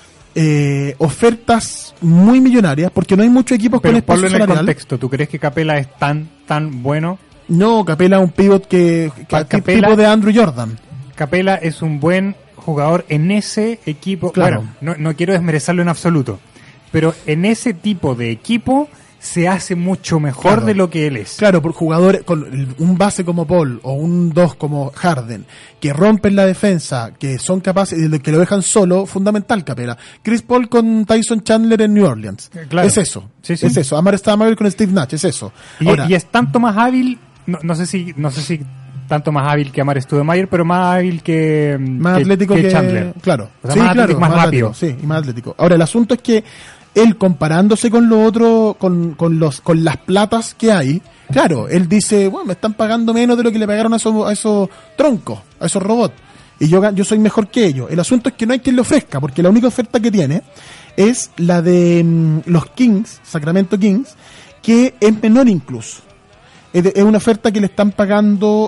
ofertas muy millonarias porque no hay muchos equipos con Pero espacio ponlo en el salarial. contexto. ¿Tú crees que Capela es tan bueno? No, Capela es un pivot que Capela- tipo de Andrew Jordan. Capela es un buen jugador en ese equipo. Claro. Bueno, no quiero desmerecerlo en absoluto, pero en ese tipo de equipo se hace mucho mejor Claro. de lo que él es. Claro, por jugadores con un base como Paul o un 2 como Harden, que rompen la defensa, que son capaces, que lo dejan solo, fundamental Capela. Chris Paul con Tyson Chandler en New Orleans. Claro. Es eso. Sí, sí. Es eso. Amar Stoudemire con Steve Nash, es eso. Ahora, Y es tanto más hábil, no sé si tanto más hábil que Amar Stoudemire, pero más hábil que más que- atlético que Chandler. Claro. O sea, más atlético, más rápido. atlético, sí, y más atlético. Ahora, el asunto es que él comparándose con lo otro, con las platas que hay, claro, él dice, bueno, me están pagando menos de lo que le pagaron a esos troncos, a esos robots, y yo soy mejor que ellos. El asunto es que no hay quien le ofrezca, porque la única oferta que tiene es la de los Kings, Sacramento Kings, que es menor incluso. Es una oferta que le están pagando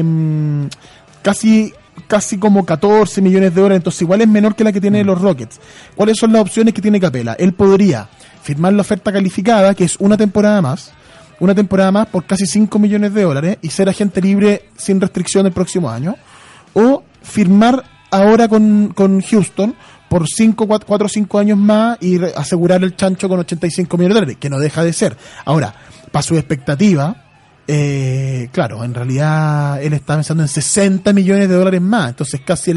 casi como 14 millones de dólares, entonces igual es menor que la que tienen los Rockets. ¿Cuáles son las opciones que tiene Capela? Él podría firmar la oferta calificada, que es una temporada más por casi 5 millones de dólares y ser agente libre sin restricción el próximo año, o firmar ahora con Houston por 4 o 5 años más y asegurar el chancho con 85 millones de dólares, que no deja de ser. Ahora, para su expectativa, claro, en realidad él está pensando en 60 millones de dólares más, entonces casi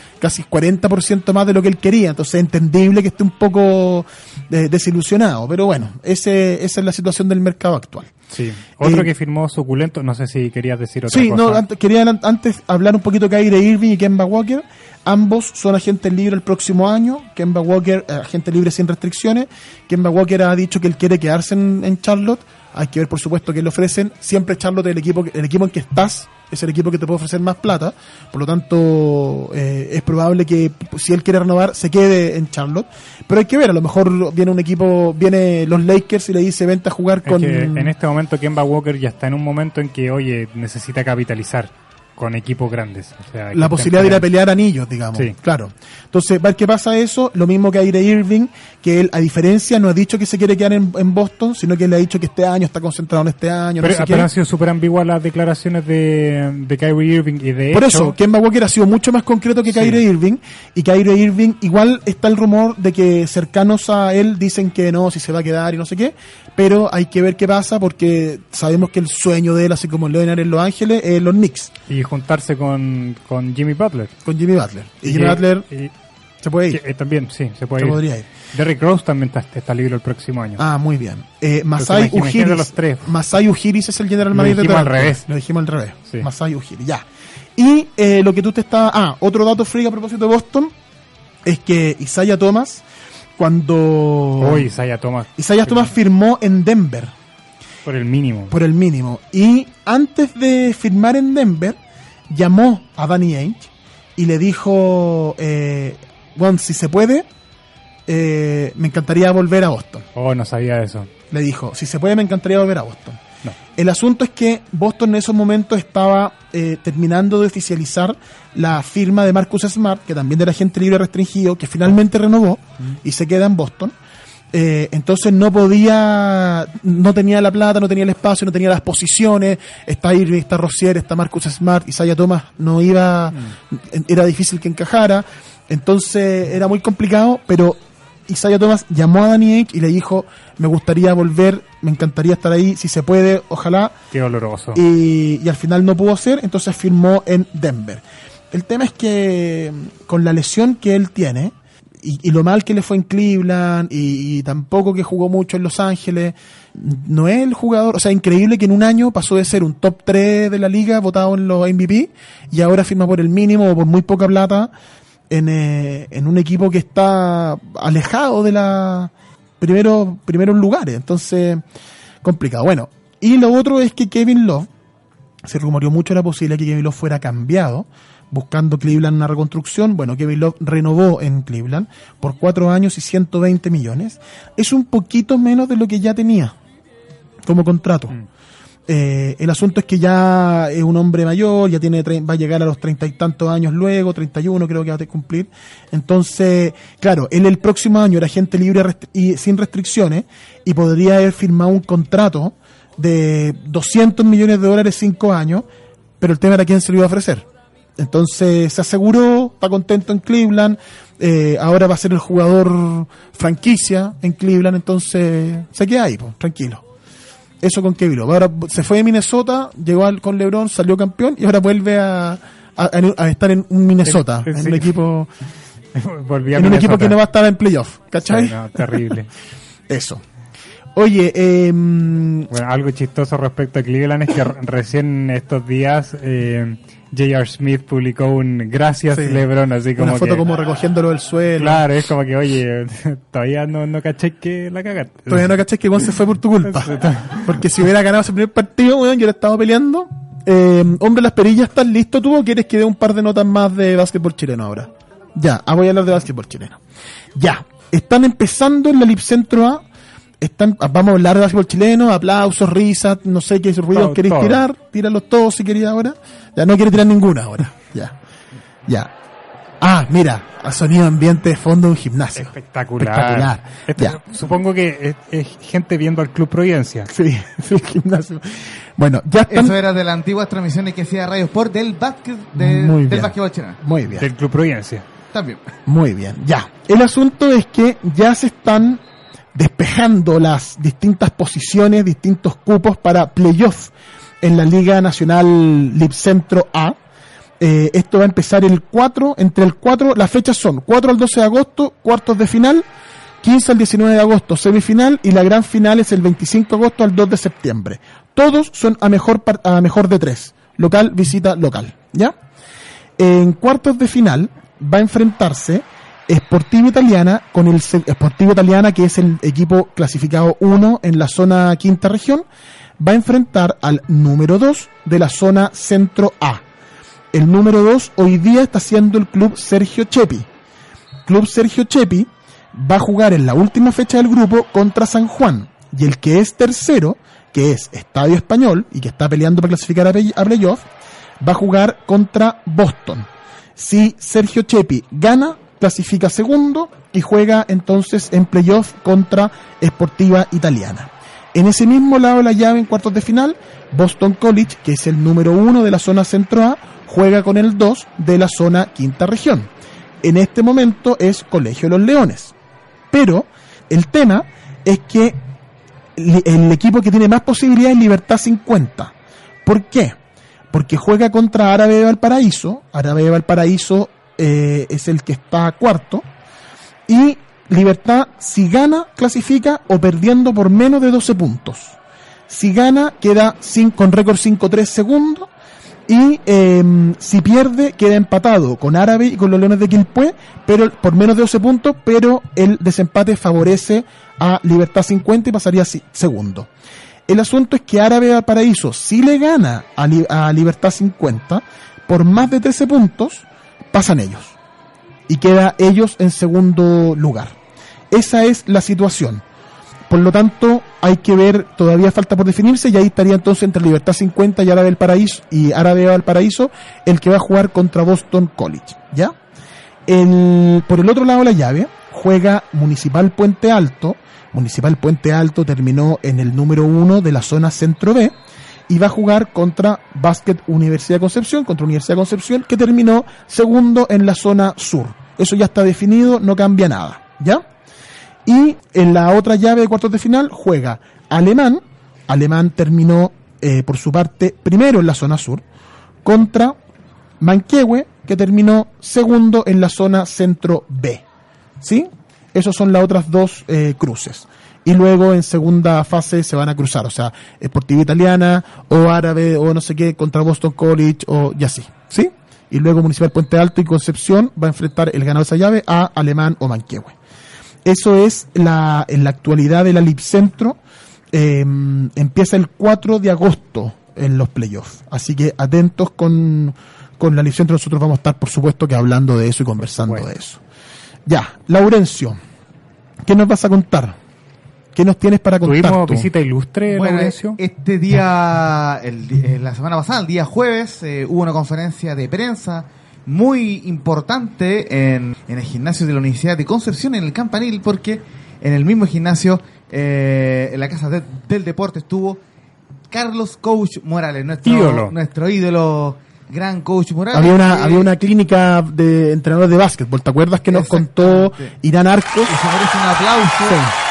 40% más de lo que él quería, entonces es entendible que esté un poco desilusionado, pero bueno, esa es la situación del mercado actual. Sí. Otro Eh, que firmó suculento, no sé si querías decir otra Sí, cosa. no, quería antes hablar un poquito de Kyrie Irving y Kemba Walker. Ambos son agentes libres el próximo año. Kemba Walker, agente libre sin restricciones. Kemba Walker ha dicho que él quiere quedarse en Charlotte. Hay que ver, por supuesto, qué le ofrecen. Siempre Charlotte es el equipo en que estás, es el equipo que te puede ofrecer más plata. Por lo tanto, es probable que si él quiere renovar, se quede en Charlotte. Pero hay que ver, a lo mejor viene los Lakers y le dice, vente a jugar Es con... que en este momento Kemba Walker ya está en un momento en que, oye, necesita capitalizar con equipos grandes. O sea, la que posibilidad de ir a estén pelear anillos, digamos. Sí. Claro. Entonces, ver qué pasa eso. Lo mismo que Kyrie Irving, que él, a diferencia, no ha dicho que se quiere quedar en Boston, sino que le ha dicho que este año está concentrado en este año. Pero, no sé pero qué. han sido súper ambiguas las declaraciones de Kyrie Irving y de Por hecho, eso, Kemba Walker ha sido mucho más concreto que Sí. Kyrie Irving, y Kyrie Irving, igual está el rumor de que cercanos a él dicen que no, si se va a quedar y no sé qué, pero hay que ver qué pasa, porque sabemos que el sueño de él, así como Leonard en Los Ángeles, es los Knicks, y juntarse con Jimmy Butler. con Jimmy Butler. Y Jimmy Butler se puede ir, también, sí, se puede se ir. podría ir. Derrick Rose también está libre el próximo año. Ah, muy bien. Masai imagínate los Ujiri. tres. Masai Ujiri es el general Lo manager de dijimos al Toronto. revés. Lo dijimos al revés. Sí. Masai Ujiri, ya. Y lo que tú te estabas... otro dato freak a propósito de Boston es que Isaiah Thomas, cuando... Hoy Isaiah Thomas Isaiah Thomas firmó en Denver por el mínimo. por el mínimo. Y antes de firmar en Denver, llamó a Danny Ainge y le dijo, bueno, si se puede, me encantaría volver a Boston. Oh, no sabía eso. Le dijo, si se puede, me encantaría volver a Boston. No. El asunto es que Boston en esos momentos estaba terminando de oficializar la firma de Marcus Smart, que también era agente libre restringido, que finalmente renovó y se queda en Boston. Entonces no tenía la plata, no tenía el espacio, no tenía las posiciones. Está Irving, está Rozier, está Marcus Smart, Isaiah Thomas no iba, era difícil que encajara. Entonces era muy complicado, pero Isaiah Thomas llamó a Danny Ainge y le dijo, me gustaría volver, me encantaría estar ahí, si se puede, ojalá. Qué doloroso. Y al final no pudo ser, entonces firmó en Denver. El tema es que con la lesión que él tiene y lo mal que le fue en Cleveland y tampoco que jugó mucho en Los Ángeles, no es el jugador, o sea, increíble que en un año pasó de ser un top 3 de la liga votado en los MVP y ahora firma por el mínimo o por muy poca plata en un equipo que está alejado de los primeros lugares. Entonces, complicado. Bueno, y lo otro es que Kevin Love, se rumoreó mucho la posibilidad de que Kevin Love fuera cambiado, buscando Cleveland una reconstrucción. Bueno, Kevin Love renovó en Cleveland por 4 años y 120 millones. Es un poquito menos de lo que ya tenía como contrato. El asunto es que ya es un hombre mayor, ya va a llegar a los 30 y tantos años luego, 31 creo que va a cumplir. Entonces, claro, él el próximo año era agente libre y sin restricciones y podría haber firmado un contrato de $200 millones 5 años, pero el tema era quién se lo iba a ofrecer. Entonces se aseguró, está contento en Cleveland, ahora va a ser el jugador franquicia en Cleveland, entonces se queda ahí, pues, tranquilo. Eso con Kevin Love. Ahora se fue de Minnesota, llegó con LeBron, salió campeón y ahora vuelve a estar en un Minnesota, sí. en un equipo, Volví a en un Minnesota. equipo que no va a estar en playoff, ¿cachai? Sí, no, terrible. Eso. Oye, Bueno, algo chistoso respecto a Cleveland es que recién estos días J.R. Smith publicó un gracias sí, LeBron, así como una foto que, como recogiéndolo del suelo. claro, es como que oye, todavía no caché que la cagaste. Todavía no caché que Juan se fue por tu culpa. Porque si hubiera ganado ese primer partido, weón, yo le estaba peleando. Hombre, las perillas, ¿estás listo tú o quieres que dé un par de notas más de básquetbol chileno ahora? Ya, voy a hablar de básquetbol chileno. Ya, están empezando en la Lipcentro A. Vamos a hablar de básquetbol chileno, aplausos, risas, no sé qué ruidos Todo, queréis todo. tirar, tíralos todos si queréis ahora. Ya no quiere tirar ninguna ahora. Ya. Ah, mira, a sonido ambiente de fondo de un gimnasio. Espectacular. Esto, Ya. supongo que es gente viendo al Club Providencia. Sí, el gimnasio. Bueno, ya están. Eso era de las antiguas transmisiones que hacía Radio Sport del Muy del bien. básquetbol chileno. Muy bien. Del Club Providencia. También. Muy bien, ya. El asunto es que ya se están despejando las distintas posiciones, distintos cupos para playoff en la Liga Nacional Lipcentro A. Esto va a empezar las fechas son 4 al 12 de agosto, cuartos de final, 15 al 19 de agosto, semifinal, y la gran final es el 25 de agosto al 2 de septiembre. Todos son a mejor de 3. Local, visita, local. ¿Ya? En cuartos de final va a enfrentarse Sportivo Italiana con el Sportivo Italiana, que es el equipo clasificado 1 en la zona quinta región, va a enfrentar al número 2 de la zona centro A. El número 2 hoy día está siendo el Club Sergio Chepi. Club Sergio Chepi va a jugar en la última fecha del grupo contra San Juan, y el que es tercero, que es Estadio Español y que está peleando para clasificar a playoff, va a jugar contra Boston. Si Sergio Chepi gana, clasifica segundo y juega entonces en playoff contra Sportiva Italiana. En ese mismo lado de la llave, en cuartos de final, Boston College, que es el número 1 de la zona centro A, juega con el 2 de la zona quinta región. En este momento es Colegio de los Leones. Pero el tema es que el equipo que tiene más posibilidades es Libertad 50. ¿Por qué? Porque juega contra Árabe de Valparaíso. Árabe de Valparaíso es el que está cuarto, y Libertad, si gana, clasifica, o perdiendo por menos de 12 puntos. Si gana, queda con récord 5-3 segundo, y si pierde, queda empatado con Árabe y con los Leones de Quilpué, pero por menos de 12 puntos, pero el desempate favorece a Libertad 50 y pasaría segundo. El asunto es que Árabe de Valparaíso, si le gana a Libertad 50 por más de 13 puntos, pasan ellos y queda ellos en segundo lugar. Esa es la situación. Por lo tanto, hay que ver, todavía falta por definirse, y ahí estaría entonces entre Libertad 50 y Árabe de Valparaíso el que va a jugar contra Boston College. ¿Ya? Por el otro lado de la llave juega Municipal Puente Alto. Municipal Puente Alto terminó en el número 1 de la zona centro B y va a jugar contra Básquet Universidad de Concepción, que terminó segundo en la zona sur. Eso ya está definido, no cambia nada. ¿Ya? Y en la otra llave de cuartos de final juega Alemán. Alemán terminó por su parte primero en la zona sur, contra Manquehue, que terminó segundo en la zona centro B. ¿Sí? Esos son las otras dos cruces. Y luego en segunda fase se van a cruzar, o sea, Sportiva Italiana o Árabe o no sé qué contra Boston College y así. ¿Sí? Y luego Municipal Puente Alto y Concepción va a enfrentar el ganador de esa llave a Alemán o Manquehue. Eso es en la actualidad de la Lipcentro. Empieza el 4 de agosto en los playoffs. Así que atentos con la Lipcentro. Nosotros vamos a estar, por supuesto, que hablando de eso y conversando de eso. Ya, Laurencio, ¿qué nos vas a contar? ¿Qué nos tienes para contar? ¿Tuvimos visita ilustre, Laurencio? Este día, la semana pasada, el día jueves, hubo una conferencia de prensa muy importante en el gimnasio de la Universidad de Concepción, en el Campanil, porque en el mismo gimnasio, en la Casa del Deporte, estuvo Carlos Coach Morales, nuestro ídolo, gran Coach Morales. Había una clínica de entrenadores de básquetbol, ¿te acuerdas que nos contó Irán Arcos? Y se merece un aplauso.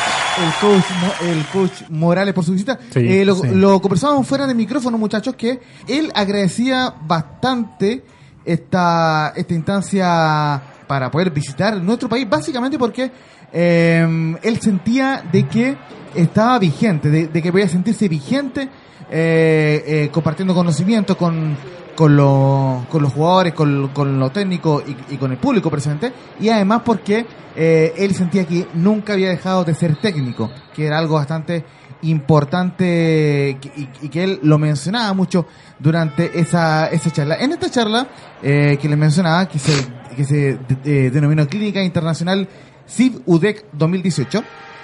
Sí. El coach Morales por su visita. Sí, lo conversábamos fuera de micrófono, muchachos, que él agradecía bastante esta instancia para poder visitar nuestro país, básicamente porque él sentía de que estaba vigente, de que podía sentirse vigente, compartiendo conocimiento con los jugadores, con los técnicos y con el público presente, y además porque él sentía que nunca había dejado de ser técnico, que era algo bastante importante y que él lo mencionaba mucho durante esa charla. En esta charla que les mencionaba, que se denominó Clínica Internacional CIV UDEC 2018,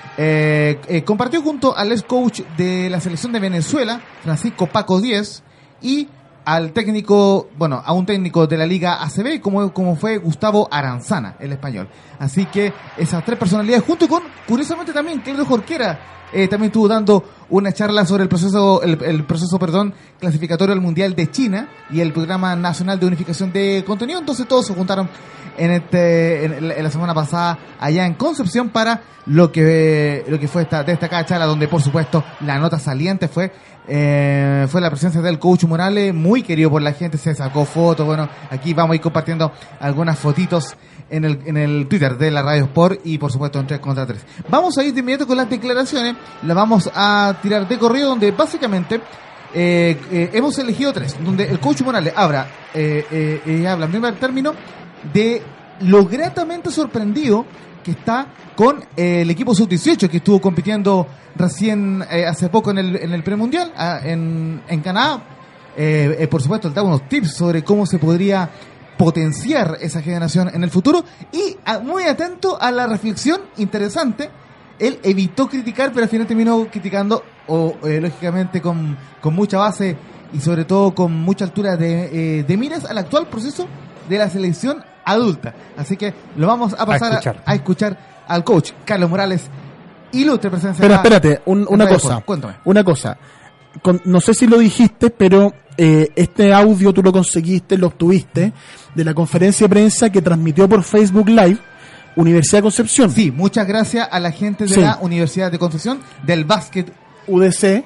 compartió junto al ex coach de la selección de Venezuela, Francisco Paco Díez, y al técnico, a un técnico de la Liga ACB, como fue Gustavo Aranzana, el español. Así que esas tres personalidades, junto con, curiosamente también, Claudio Jorquera, también estuvo dando una charla sobre el proceso clasificatorio al Mundial de China y el Programa Nacional de Unificación de Contenido. Entonces todos se juntaron en la semana pasada allá en Concepción para lo que fue esta destacada charla, donde por supuesto la nota saliente fue la presencia del Coach Morales, muy querido por la gente, se sacó fotos. Bueno, aquí vamos a ir compartiendo algunas fotitos en el Twitter de la Radio Sport y por supuesto en 3 contra 3. Vamos a ir de inmediato con las declaraciones, las vamos a tirar de corrido, donde básicamente hemos elegido 3, donde el Coach Morales habla en primer término de lo gratamente sorprendido que está con el equipo sub-18 que estuvo compitiendo recién hace poco en el premundial en Canadá. Por supuesto, él da unos tips sobre cómo se podría potenciar esa generación en el futuro y muy atento a la reflexión interesante. Él evitó criticar, pero al final terminó criticando lógicamente con mucha base y sobre todo con mucha altura de miras al actual proceso de la selección adulta. Así que lo vamos a pasar a escuchar al coach Carlos Morales. Ilustre presencia. Pero espérate, una cosa. Cuéntame. Una cosa. No sé si lo dijiste, pero este audio tú lo conseguiste, lo obtuviste de la conferencia de prensa que transmitió por Facebook Live Universidad de Concepción. Sí, muchas gracias a la gente de la Universidad de Concepción, del básquet UDC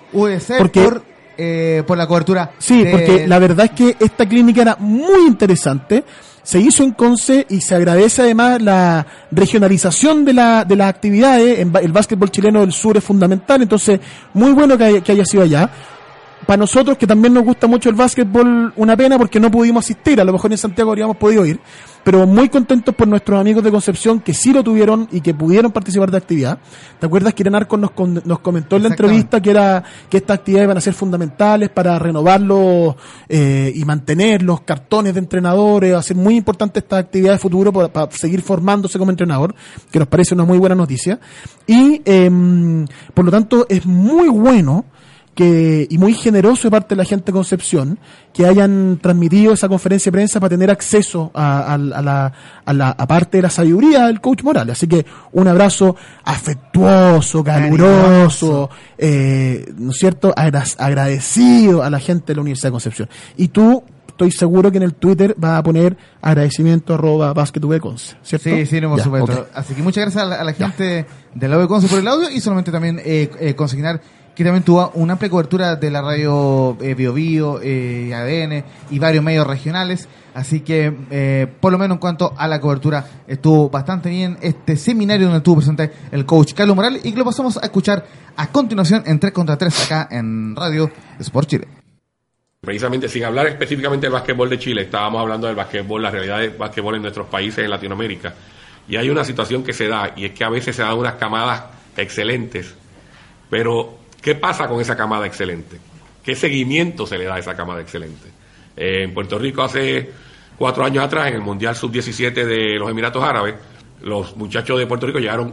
por la cobertura. Sí, porque la verdad es que esta clínica era muy interesante. Se hizo en Conce y se agradece además la regionalización de las actividades. El básquetbol chileno del sur es fundamental, entonces muy bueno que haya sido allá. Para nosotros, que también nos gusta mucho el básquetbol, una pena porque no pudimos asistir. A lo mejor en Santiago habríamos podido ir, pero muy contentos por nuestros amigos de Concepción que sí lo tuvieron y que pudieron participar de la actividad. ¿Te acuerdas que Irán Arcos nos comentó en la entrevista que estas actividades van a ser fundamentales para renovarlos y mantener los cartones de entrenadores? Va a ser muy importante esta actividad de futuro para seguir formándose como entrenador, que nos parece una muy buena noticia. Y por lo tanto es muy bueno y muy generoso de parte de la gente de Concepción que hayan transmitido esa conferencia de prensa para tener acceso a la parte de la sabiduría del coach Morales. Así que un abrazo afectuoso, caluroso, ¿no es cierto? Agradecido a la gente de la Universidad de Concepción. Y tú estoy seguro que en el Twitter va a poner agradecimiento @BasketVConce, ¿cierto? Sí, no, por supuesto. Okay. Así que muchas gracias a la gente de la Conce por el audio, y solamente también consignar que también tuvo una amplia cobertura de la radio Bio Bio, ADN y varios medios regionales. Así que, por lo menos en cuanto a la cobertura, estuvo bastante bien este seminario donde estuvo presente el coach Carlos Morales, y que lo pasamos a escuchar a continuación en 3 contra 3 acá en Radio Sport Chile. Precisamente, sin hablar específicamente del básquetbol de Chile, estábamos hablando del básquetbol, la realidad del básquetbol en nuestros países, en Latinoamérica. Y hay una situación que se da, y es que a veces se dan unas camadas excelentes, pero ¿qué pasa con esa camada excelente? ¿Qué seguimiento se le da a esa camada excelente? En Puerto Rico hace 4 años atrás, en el Mundial Sub-17 de los Emiratos Árabes, los muchachos de Puerto Rico llegaron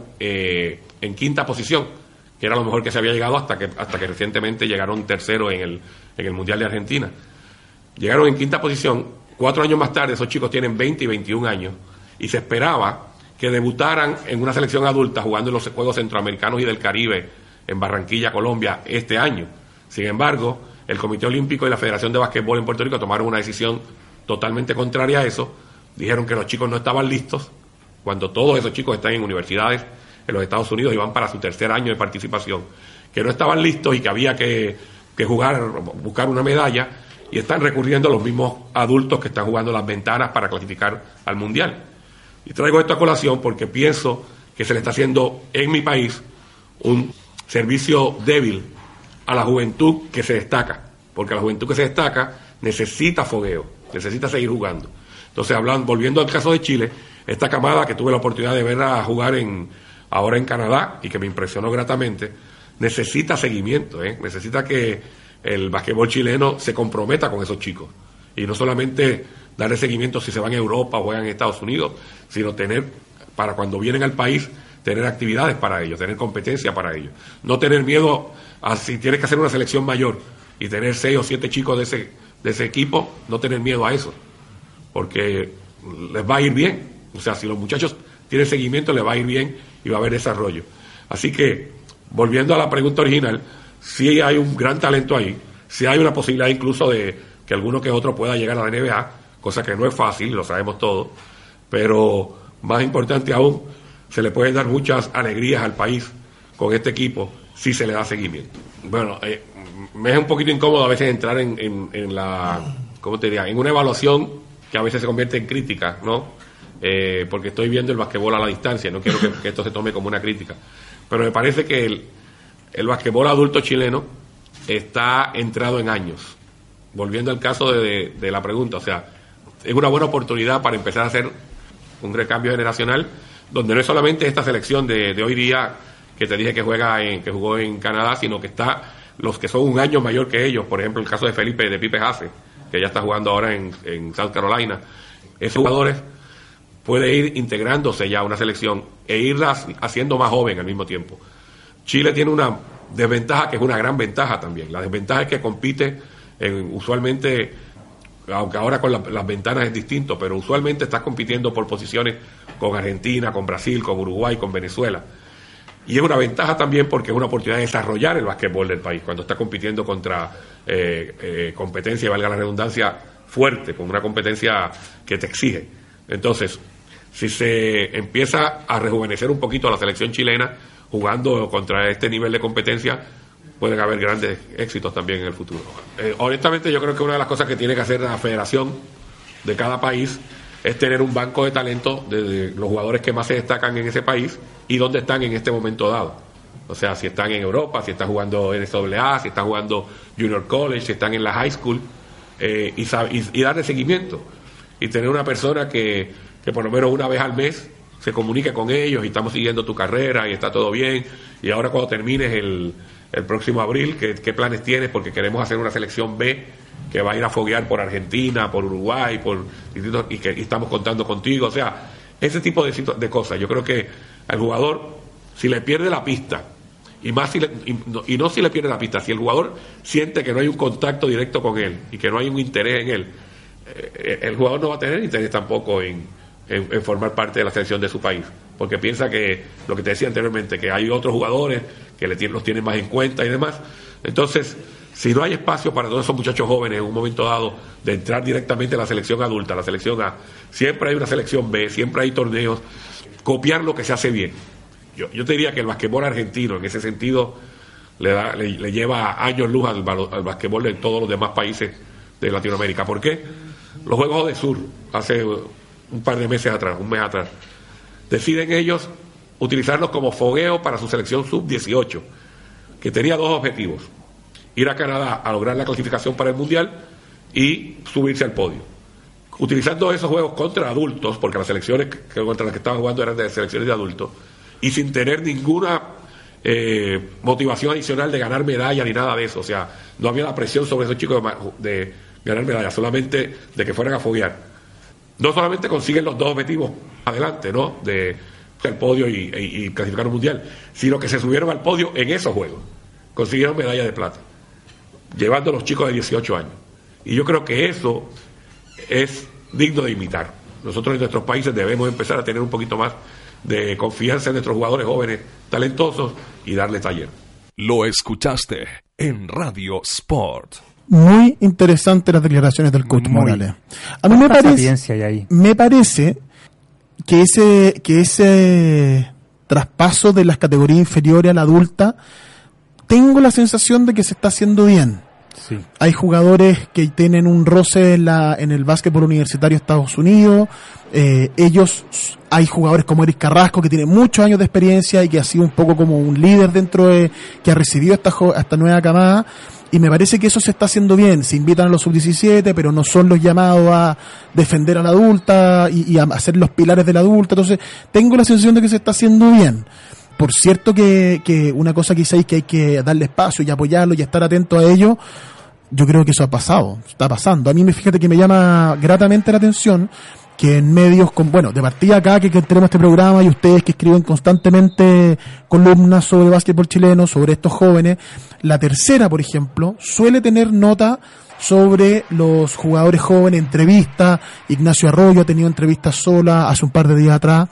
en 5ª posición, que era lo mejor que se había llegado hasta que recientemente llegaron tercero en el Mundial de Argentina. Llegaron en 5ª posición. 4 años más tarde, esos chicos tienen 20 y 21 años, y se esperaba que debutaran en una selección adulta jugando en los Juegos Centroamericanos y del Caribe en Barranquilla, Colombia, este año. Sin embargo, el Comité Olímpico y la Federación de Básquetbol en Puerto Rico tomaron una decisión totalmente contraria a eso. Dijeron que los chicos no estaban listos, cuando todos esos chicos están en universidades en los Estados Unidos y van para su 3er año de participación, que no estaban listos y que había que buscar una medalla, y están recurriendo a los mismos adultos que están jugando las ventanas para clasificar al Mundial. Y traigo esto a colación porque pienso que se le está haciendo en mi país un servicio débil a la juventud que se destaca, porque la juventud que se destaca necesita fogueo, necesita seguir jugando. Entonces, volviendo al caso de Chile, esta camada que tuve la oportunidad de verla jugar ahora en Canadá, y que me impresionó gratamente, necesita seguimiento, necesita que el basquetbol chileno se comprometa con esos chicos, y no solamente darle seguimiento si se van a Europa o juegan en Estados Unidos, sino tener, para cuando vienen al país, tener actividades para ellos, tener competencia para ellos. No tener miedo a si tienes que hacer una selección mayor y tener 6 o 7 chicos de ese equipo, no tener miedo a eso, porque les va a ir bien. O sea, si los muchachos tienen seguimiento, les va a ir bien y va a haber desarrollo. Así que, volviendo a la pregunta original, sí hay un gran talento ahí, sí hay una posibilidad incluso de que alguno que otro pueda llegar a la NBA, cosa que no es fácil, lo sabemos todos, pero más importante aún, se le pueden dar muchas alegrías al país con este equipo si se le da seguimiento. Bueno, me es un poquito incómodo a veces entrar en la, ¿cómo te diría?, en una evaluación que a veces se convierte en crítica, ¿no? Porque estoy viendo el basquetbol a la distancia, no quiero que esto se tome como una crítica, pero me parece que el basquetbol adulto chileno está entrado en años. Volviendo al caso de la pregunta, o sea, es una buena oportunidad para empezar a hacer un recambio generacional, donde no es solamente esta selección de hoy día que te dije que jugó en Canadá, sino que está los que son un año mayor que ellos. Por ejemplo, el caso de Pipe Haase, que ya está jugando ahora en South Carolina. Esos jugadores puede ir integrándose ya a una selección e irlas haciendo más joven al mismo tiempo. Chile tiene una desventaja que es una gran ventaja también. La desventaja es que compite usualmente, aunque ahora con las ventanas es distinto, pero usualmente estás compitiendo por posiciones con Argentina, con Brasil, con Uruguay, con Venezuela. Y es una ventaja también porque es una oportunidad de desarrollar el basquetbol del país, cuando estás compitiendo contra competencia, valga la redundancia, fuerte, con una competencia que te exige. Entonces, si se empieza a rejuvenecer un poquito la selección chilena, jugando contra este nivel de competencia, pueden haber grandes éxitos también en el futuro. Honestamente, yo creo que una de las cosas que tiene que hacer la federación de cada país es tener un banco de talento de los jugadores que más se destacan en ese país y dónde están en este momento dado. O sea, si están en Europa, si están jugando en NCAA, si están jugando Junior College, si están en la high school, y darle seguimiento. Y tener una persona que por lo menos una vez al mes se comunique con ellos y estamos siguiendo tu carrera y está todo bien. Y ahora cuando termines el próximo abril, ¿qué planes tienes? Porque queremos hacer una selección B que va a ir a foguear por Argentina, por Uruguay, y estamos contando contigo. O sea, ese tipo de cosas. Yo creo que al jugador, si le pierde la pista, y no si le pierde la pista, si el jugador siente que no hay un contacto directo con él y que no hay un interés en él, el jugador no va a tener interés tampoco en formar parte de la selección de su país, porque piensa que, lo que te decía anteriormente, que hay otros jugadores que los tienen más en cuenta y demás. Entonces, Si no hay espacio para todos esos muchachos jóvenes en un momento dado de entrar directamente a la selección adulta, a la selección A, siempre hay una selección B, siempre hay torneos, copiar lo que se hace bien. Yo te diría que el basquetbol argentino, en ese sentido, le lleva años luz al basquetbol de todos los demás países de Latinoamérica. ¿Por qué? Los Juegos de Sur, hace un par de meses atrás, un mes atrás, deciden ellos utilizarlos como fogueo para su selección sub-18, que tenía dos objetivos: ir a Canadá a lograr la clasificación para el Mundial y subirse al podio. Utilizando esos juegos contra adultos, porque las selecciones contra las que estaban jugando eran de selecciones de adultos, y sin tener ninguna motivación adicional de ganar medalla ni nada de eso. O sea, no había la presión sobre esos chicos de ganar medalla, solamente de que fueran a foguear. No solamente consiguen los dos objetivos adelante, ¿no?, de el podio y clasificar un mundial, sino que se subieron al podio en esos juegos, consiguieron medalla de plata, llevando a los chicos de 18 años. Y yo creo que eso es digno de imitar. Nosotros en nuestros países debemos empezar a tener un poquito más de confianza en nuestros jugadores jóvenes, talentosos, y darles taller. Lo escuchaste en Radio Sport. Muy interesante las declaraciones del coach Morales. A mí me parece que ese traspaso de las categorías inferiores a la adulta, tengo la sensación de que se está haciendo bien. Sí. Hay jugadores que tienen un roce en el básquetbol universitario de Estados Unidos. Hay jugadores como Eric Carrasco, que tiene muchos años de experiencia y que ha sido un poco como un líder que ha recibido esta nueva camada. Y me parece que eso se está haciendo bien. Se invitan a los sub-17, pero no son los llamados a defender a la adulta y a ser los pilares de la adulta. Entonces, tengo la sensación de que se está haciendo bien. Por cierto que una cosa que hay que darle espacio y apoyarlo y estar atento a ello, yo creo que eso está pasando. A mí fíjate que me llama gratamente la atención que en medios de partida acá que tenemos este programa, y ustedes que escriben constantemente columnas sobre básquetbol chileno, sobre estos jóvenes, La Tercera, por ejemplo, suele tener nota sobre los jugadores jóvenes, entrevistas. Ignacio Arroyo ha tenido entrevistas sola hace un par de días atrás.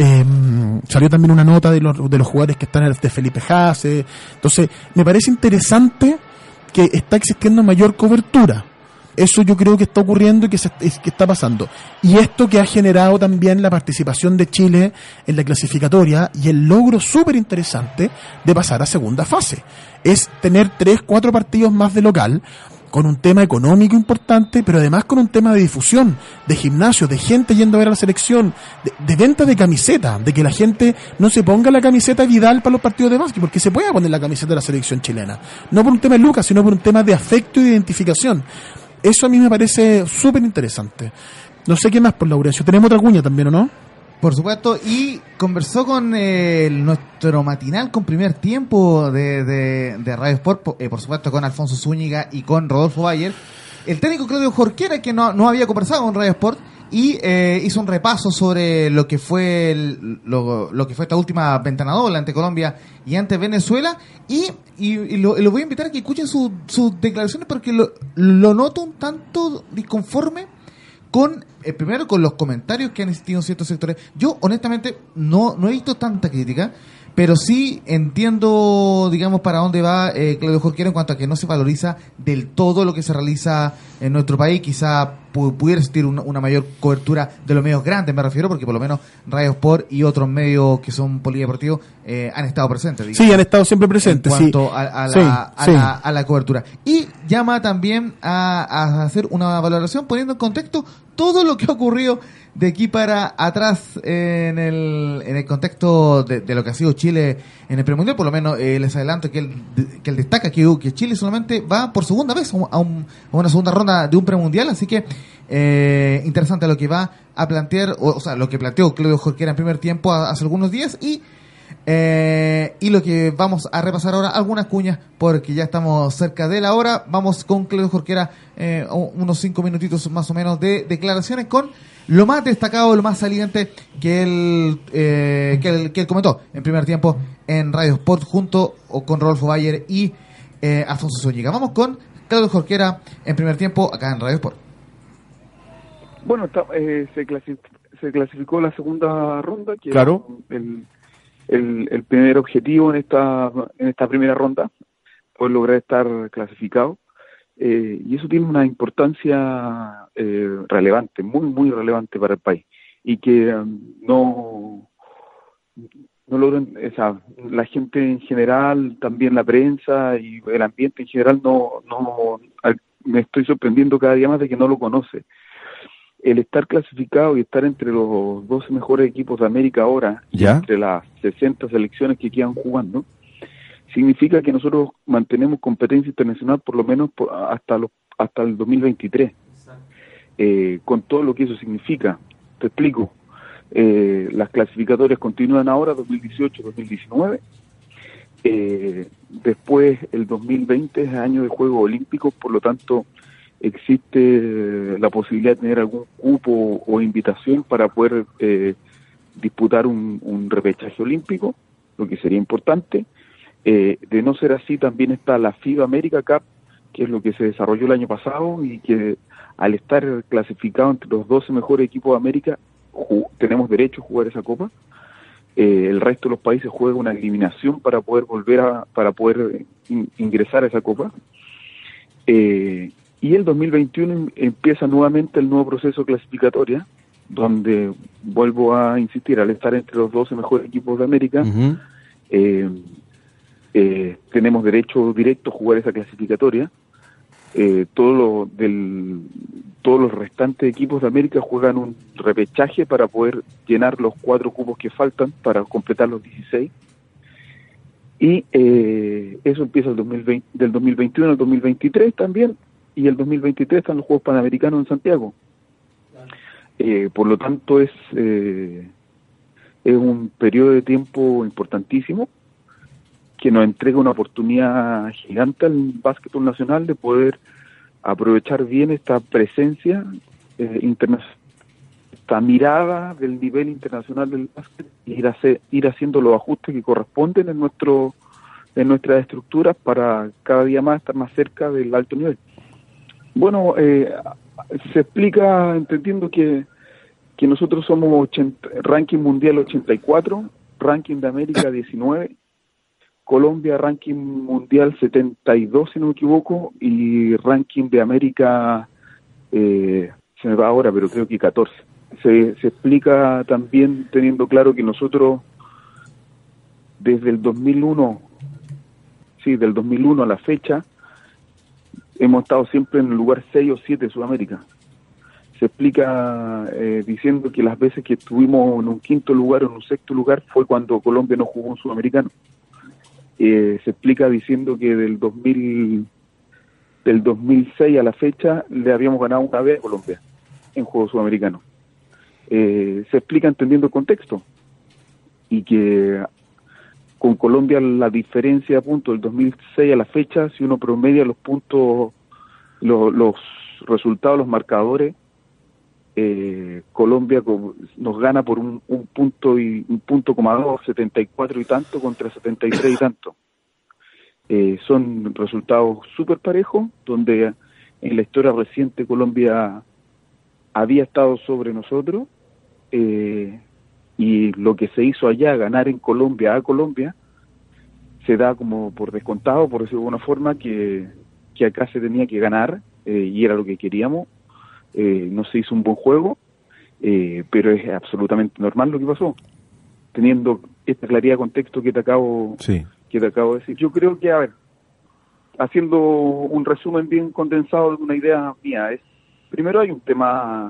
Salió también una nota de los jugadores que están de Felipe Jase. Entonces, me parece interesante que está existiendo mayor cobertura. Eso yo creo que está ocurriendo y que está pasando. Y esto que ha generado también la participación de Chile en la clasificatoria y el logro súper interesante de pasar a segunda fase. Es tener 3-4 partidos más de local, con un tema económico importante, pero además con un tema de difusión, de gimnasio, de gente yendo a ver a la selección, de venta de camiseta, de que la gente no se ponga la camiseta Vidal para los partidos de básquet, porque se puede poner la camiseta de la selección chilena. No por un tema de lucas, sino por un tema de afecto y de identificación. Eso a mí me parece súper interesante. No sé qué más por Laurencio. Tenemos otra cuña también, ¿o no? Por supuesto, y conversó con nuestro matinal con primer tiempo de Radio Sport, por supuesto con Alfonso Zúñiga y con Rodolfo Bayer, el técnico Claudio Jorquera, que no había conversado con Radio Sport, y hizo un repaso sobre lo que fue lo que fue esta última ventana doble ante Colombia y ante Venezuela, y lo voy a invitar a que escuchen sus declaraciones, porque lo noto un tanto disconforme primero con los comentarios que han existido en ciertos sectores. Yo honestamente no he visto tanta crítica, pero sí entiendo, digamos, para dónde va Claudio Jorquera en cuanto a que no se valoriza del todo lo que se realiza en nuestro país. Quizá pudiera existir una mayor cobertura de los medios grandes, me refiero, porque por lo menos Radio Sport y otros medios que son polideportivos han estado presentes, digamos, sí, han estado siempre presentes en cuanto a la cobertura. Y llama también a hacer una valoración poniendo en contexto todo lo que ha ocurrido de aquí para atrás en el contexto de lo que ha sido Chile en el premundial. Por lo menos les adelanto que él destaca que Chile solamente va por segunda vez a una segunda ronda de un premundial, así que interesante lo que va a plantear, o sea, lo que planteó Claudio Jorquera en primer tiempo hace algunos días, y lo que vamos a repasar ahora, algunas cuñas, porque ya estamos cerca de la hora. Vamos con Claudio Jorquera, unos 5 minutitos más o menos de declaraciones con lo más destacado, lo más saliente que él comentó en primer tiempo en Radio Sport junto con Rodolfo Bayer y Alfonso Zúñiga. Vamos con Claudio Jorquera en primer tiempo acá en Radio Sport. Bueno, se clasificó la segunda ronda, que claro, el primer objetivo en esta primera ronda, poder lograr estar clasificado. Y eso tiene una importancia relevante, muy, muy relevante para el país. Y que no logran, o sea, la gente en general, también la prensa y el ambiente en general, me estoy sorprendiendo cada día más de que no lo conoce. El estar clasificado y estar entre los 12 mejores equipos de América ahora, ¿Ya? entre las 60 selecciones que quedan jugando, significa que nosotros mantenemos competencia internacional por lo menos hasta el 2023, con todo lo que eso significa. Te explico. Las clasificatorias continúan ahora, 2018-2019. Después, el 2020 es año de Juegos Olímpicos, por lo tanto, existe la posibilidad de tener algún cupo o invitación para poder disputar un repechaje olímpico, lo que sería importante. De no ser así, también está la FIBA America Cup, que es lo que se desarrolló el año pasado y que al estar clasificado entre los 12 mejores equipos de América, tenemos derecho a jugar esa copa. El resto de los países juega una eliminación para poder ingresar a esa copa. Y el 2021 empieza nuevamente el nuevo proceso clasificatorio, donde, vuelvo a insistir, al estar entre los 12 mejores equipos de América, tenemos derecho directo a jugar esa clasificatoria. Todos los restantes equipos de América juegan un repechaje para poder llenar los 4 cupos que faltan para completar los 16. Y eso empieza del 2021 al 2023 también, y el 2023 están los Juegos Panamericanos en Santiago. Por lo tanto, es un periodo de tiempo importantísimo que nos entrega una oportunidad gigante al básquetbol nacional de poder aprovechar bien esta presencia internacional, esta mirada del nivel internacional del básquet, y ir haciendo los ajustes que corresponden en nuestras estructuras para cada día más estar más cerca del alto nivel. Bueno, se explica entendiendo que nosotros somos ranking mundial 84, ranking de América 19, Colombia ranking mundial 72, si no me equivoco, y ranking de América, se me va ahora, pero creo que 14. Se explica también teniendo claro que nosotros desde el 2001, del 2001 a la fecha, hemos estado siempre en el lugar 6 o 7 de Sudamérica. Se explica diciendo que las veces que estuvimos en un 5º lugar o en un 6º lugar fue cuando Colombia no jugó un sudamericano. Se explica diciendo que del 2006 a la fecha le habíamos ganado una vez a Colombia en Juegos Sudamericanos. Se explica entendiendo el contexto, y que con Colombia la diferencia de puntos del 2006 a la fecha, si uno promedia los puntos, los resultados, los marcadores, Colombia nos gana por un punto y un punto, 74 y tanto contra 73 y tanto. Son resultados súper parejos, donde en la historia reciente Colombia había estado sobre nosotros, y lo que se hizo allá, ganar en Colombia a Colombia, se da como por descontado, por decirlo de alguna forma, que acá se tenía que ganar, y era lo que queríamos. No se hizo un buen juego, pero es absolutamente normal lo que pasó, teniendo esta claridad de contexto que te acabo de decir. Yo creo que, haciendo un resumen bien condensado de una idea mía, primero hay un tema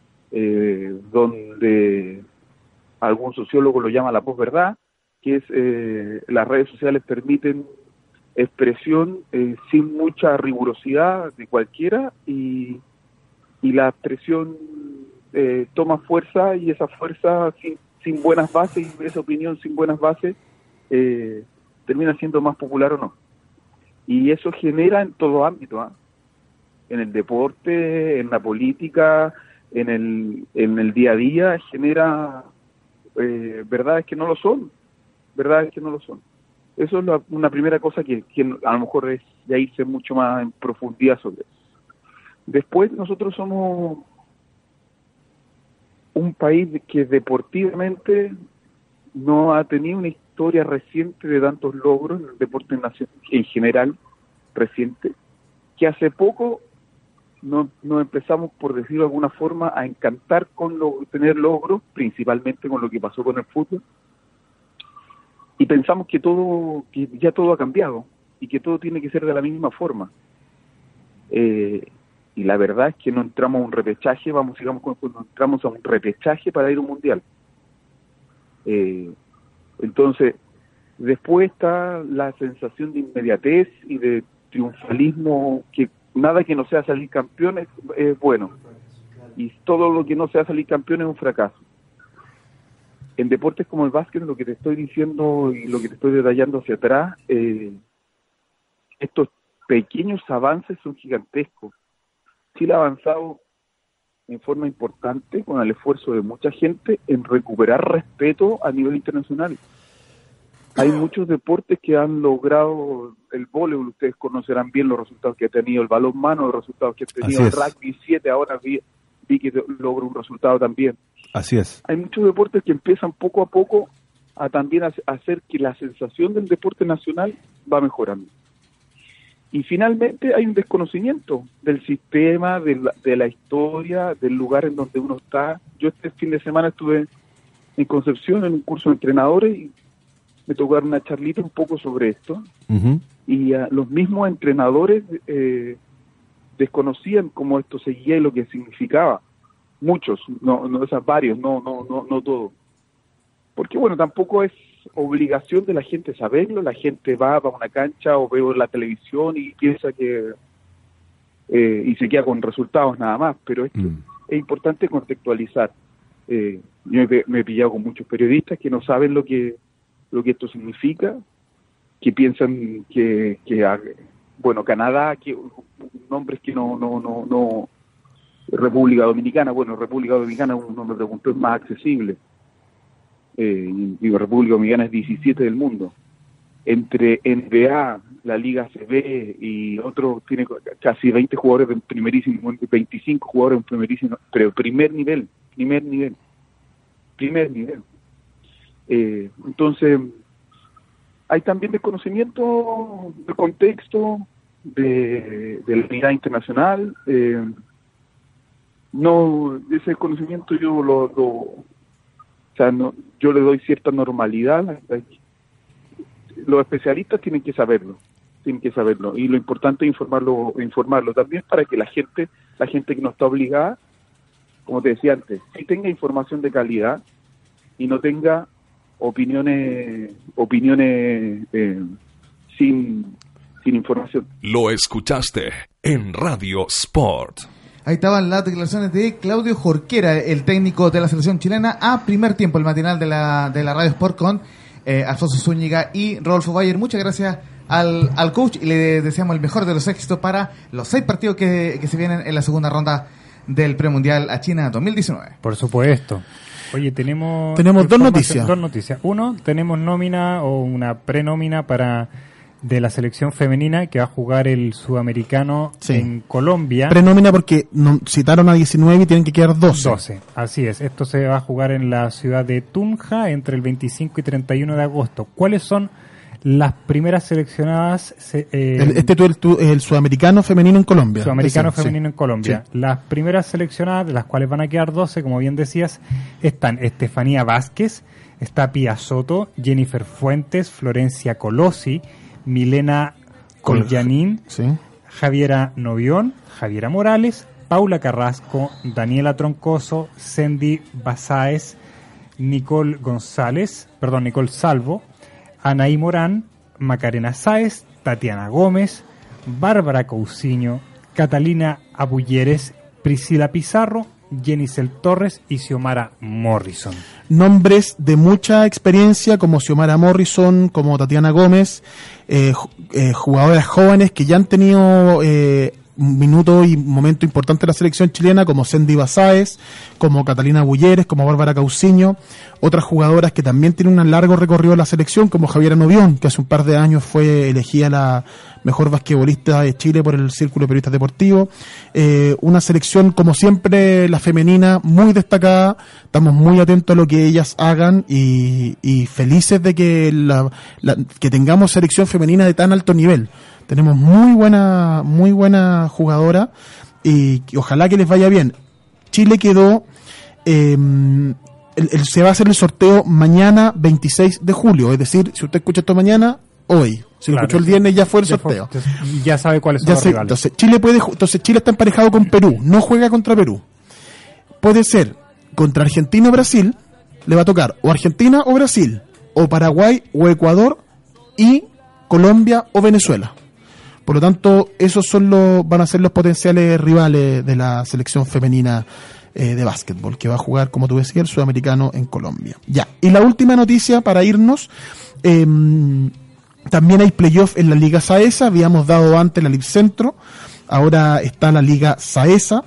donde algún sociólogo lo llama la posverdad, que es las redes sociales permiten expresión sin mucha rigurosidad de cualquiera, y la expresión toma fuerza, y esa fuerza sin buenas bases, y esa opinión sin buenas bases termina siendo más popular o no. Y eso genera en todo ámbito, en el deporte, en la política, en el día a día, genera verdades que no lo son. Eso es una primera cosa que a lo mejor es ya irse mucho más en profundidad sobre eso. Después, nosotros somos un país que deportivamente no ha tenido una historia reciente de tantos logros en el deporte nacional en general, reciente, que hace poco nos empezamos, por decirlo de alguna forma, a encantar con tener logros, principalmente con lo que pasó con el fútbol, y pensamos que ya todo ha cambiado y que todo tiene que ser de la misma forma. Y la verdad es que no entramos a un repechaje, no entramos a un repechaje para ir a un mundial. Entonces, después está la sensación de inmediatez y de triunfalismo, que nada que no sea salir campeón es bueno, y todo lo que no sea salir campeón es un fracaso. En deportes como el básquet, lo que te estoy diciendo y lo que te estoy detallando hacia atrás, estos pequeños avances son gigantescos. Chile ha avanzado en forma importante, con el esfuerzo de mucha gente, en recuperar respeto a nivel internacional. Hay muchos deportes que han logrado el voleibol, ustedes conocerán bien los resultados que ha tenido el balonmano, los resultados que ha tenido el rugby 7, ahora vi que logró un resultado también. Así es. Hay muchos deportes que empiezan poco a poco a también hacer que la sensación del deporte nacional va mejorando. Y finalmente hay un desconocimiento del sistema, de la historia, del lugar en donde uno está. Yo este fin de semana estuve en Concepción en un curso de entrenadores y me tocó dar una charlita un poco sobre esto. Uh-huh. Y los mismos entrenadores desconocían cómo esto seguía y lo que significaba. Muchos, varios, no todos. Porque bueno, tampoco es obligación de la gente saberlo. La gente va a una cancha o ve la televisión y piensa que y se queda con resultados nada más, pero esto es importante contextualizar. Yo me he pillado con muchos periodistas que no saben lo que esto significa, que piensan que Canadá, que nombres que no República Dominicana, República Dominicana, uno me preguntó, es más accesible. República Dominicana es 17 del mundo. Entre NBA, la Liga CB y otros, tiene casi 20 jugadores en primerísimo, 25 jugadores en primerísimo, pero primer nivel. Entonces, hay también desconocimiento del contexto, de la unidad internacional. Ese conocimiento yo yo le doy cierta normalidad. Los especialistas tienen que saberlo, y lo importante es informarlo también, para que la gente que no está obligada, como te decía antes, sí tenga información de calidad y no tenga opiniones sin información. Lo escuchaste en Radio Sport. Ahí estaban las declaraciones de Claudio Jorquera, el técnico de la selección chilena, a primer tiempo, el matinal de la Radio Sport con Alfonso Zúñiga y Rodolfo Bayer. Muchas gracias al coach y le deseamos el mejor de los éxitos para los 6 partidos que se vienen en la segunda ronda del Premundial a China 2019. Por supuesto. Oye, tenemos dos noticias. Uno, tenemos nómina o una prenómina de la selección femenina que va a jugar el sudamericano en Colombia. Prenómina porque citaron a 19 y tienen que quedar 12. 12, así es. Esto se va a jugar en la ciudad de Tunja entre el 25 y 31 de agosto. ¿Cuáles son las primeras seleccionadas? El sudamericano femenino en Colombia. En Colombia. Sí. Las primeras seleccionadas, de las cuales van a quedar 12, como bien decías, están Estefanía Vázquez, está Pía Soto, Jennifer Fuentes, Florencia Colosi, Milena Collanín, Javiera Novión, Javiera Morales, Paula Carrasco, Daniela Troncoso, Sandy Basáez, Nicole Salvo, Anaí Morán, Macarena Sáez, Tatiana Gómez, Bárbara Cousiño, Catalina Abulleres, Priscila Pizarro, Jenicel Torres y Xiomara Morrison. Nombres de mucha experiencia como Xiomara Morrison, como Tatiana Gómez, jugadoras jóvenes que ya han tenido minuto y momento importante de la selección chilena, como Sendy Basáez, como Catalina Bulleres, como Bárbara Cauciño, otras jugadoras que también tienen un largo recorrido en la selección, como Javiera Novión, que hace un par de años fue elegida la mejor basquetbolista de Chile por el Círculo de Periodistas Deportivos. Una selección, como siempre, la femenina, muy destacada. Estamos muy atentos a lo que ellas hagan y felices de que que tengamos selección femenina de tan alto nivel. Tenemos muy buena jugadora y ojalá que les vaya bien. Chile quedó, se va a hacer el sorteo mañana 26 de julio, es decir, si usted escucha esto mañana, hoy. Si lo escuchó el viernes ya fue el sorteo. Ya sabe cuáles son los rivales. Entonces Chile está emparejado con Perú, no juega contra Perú. Puede ser contra Argentina o Brasil, le va a tocar o Argentina o Brasil, o Paraguay o Ecuador y Colombia o Venezuela. Por lo tanto, esos van a ser los potenciales rivales de la selección femenina de básquetbol, que va a jugar, como tú decías, el sudamericano en Colombia. Ya, y la última noticia para irnos, también hay playoff en la Liga Saesa, habíamos dado antes la Liga Centro, ahora está la Liga Saesa,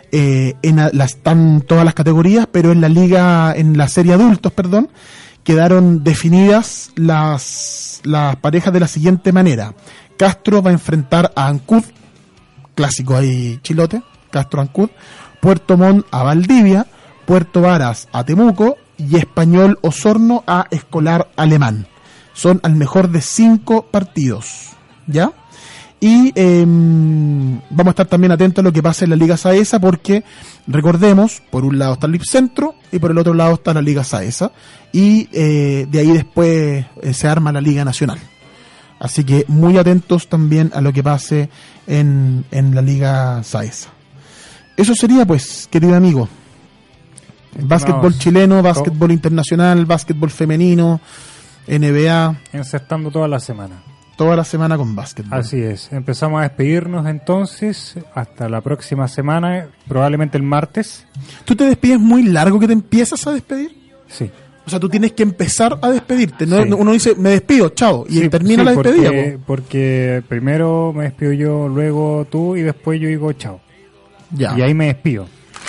están todas las categorías, pero en la serie adultos, quedaron definidas las parejas de la siguiente manera. Castro va a enfrentar a Ancud, clásico ahí chilote, Castro Ancud, Puerto Montt a Valdivia, Puerto Varas a Temuco y Español Osorno a Escolar Alemán. Son al mejor de 5 partidos, ¿ya? Y vamos a estar también atentos a lo que pasa en la Liga Saesa, porque recordemos, por un lado está el Lipcentro y por el otro lado está la Liga Saesa, y de ahí después se arma la Liga Nacional. Así que muy atentos también a lo que pase en la Liga Saesa. Eso sería, pues, querido amigo. Básquetbol chileno, básquetbol internacional, básquetbol femenino, NBA. Encestando toda la semana. Toda la semana con básquetbol. Así es. Empezamos a despedirnos entonces. Hasta la próxima semana, probablemente el martes. ¿Tú te despides muy largo que te empiezas a despedir? Sí. O sea, tú tienes que empezar a despedirte. ¿No? Sí. Uno dice, me despido, chao, y termina la despedida. Porque primero me despido yo, luego tú, y después yo digo chao. Ya. Y ahí me despido.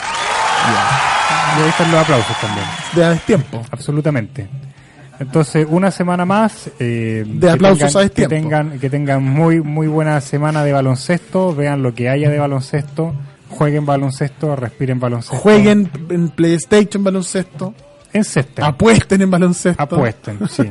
Ya. Y ahí están los aplausos también. De a destiempo. Absolutamente. Entonces, una semana más. De aplausos a destiempo. Que tengan muy buena semana de baloncesto. Vean lo que haya de baloncesto. Jueguen baloncesto, respiren baloncesto. Jueguen en PlayStation baloncesto. Encesten. Apuesten en baloncesto. Apuesten, sí.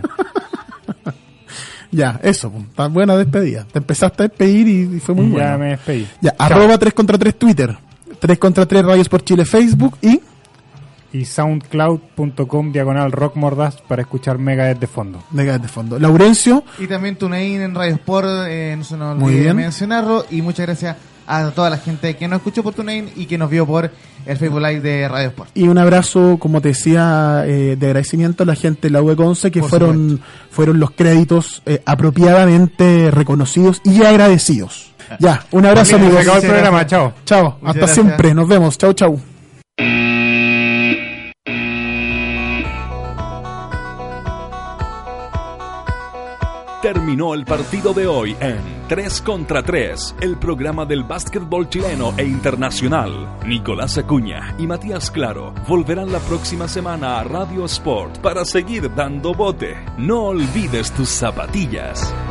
Ya, eso, tan buena despedida. Te empezaste a despedir y fue muy bueno. Ya me despedí. Ya, @ 3contra3 Twitter, 3contra3 Radios por Chile Facebook y soundcloud.com/Rock Mordaz para escuchar Megadeth de fondo. Megadeth de fondo. Laurencio. Y también TuneIn en Radio Sport, no se nos olvide mencionarlo. Y muchas gracias a toda la gente que nos escuchó por TuneIn y que nos vio por el Facebook Live de Radio Sport. Y un abrazo, como te decía, de agradecimiento a la gente de la UE11, que fueron los créditos apropiadamente reconocidos y agradecidos. Ya, un abrazo, amigos. Se acabó el programa, chao. Chao, hasta siempre, nos vemos, chao, chao. Terminó el partido de hoy en 3 contra 3, el programa del básquetbol chileno e internacional. Nicolás Acuña y Matías Claro volverán la próxima semana a Radio Sport para seguir dando bote. No olvides tus zapatillas.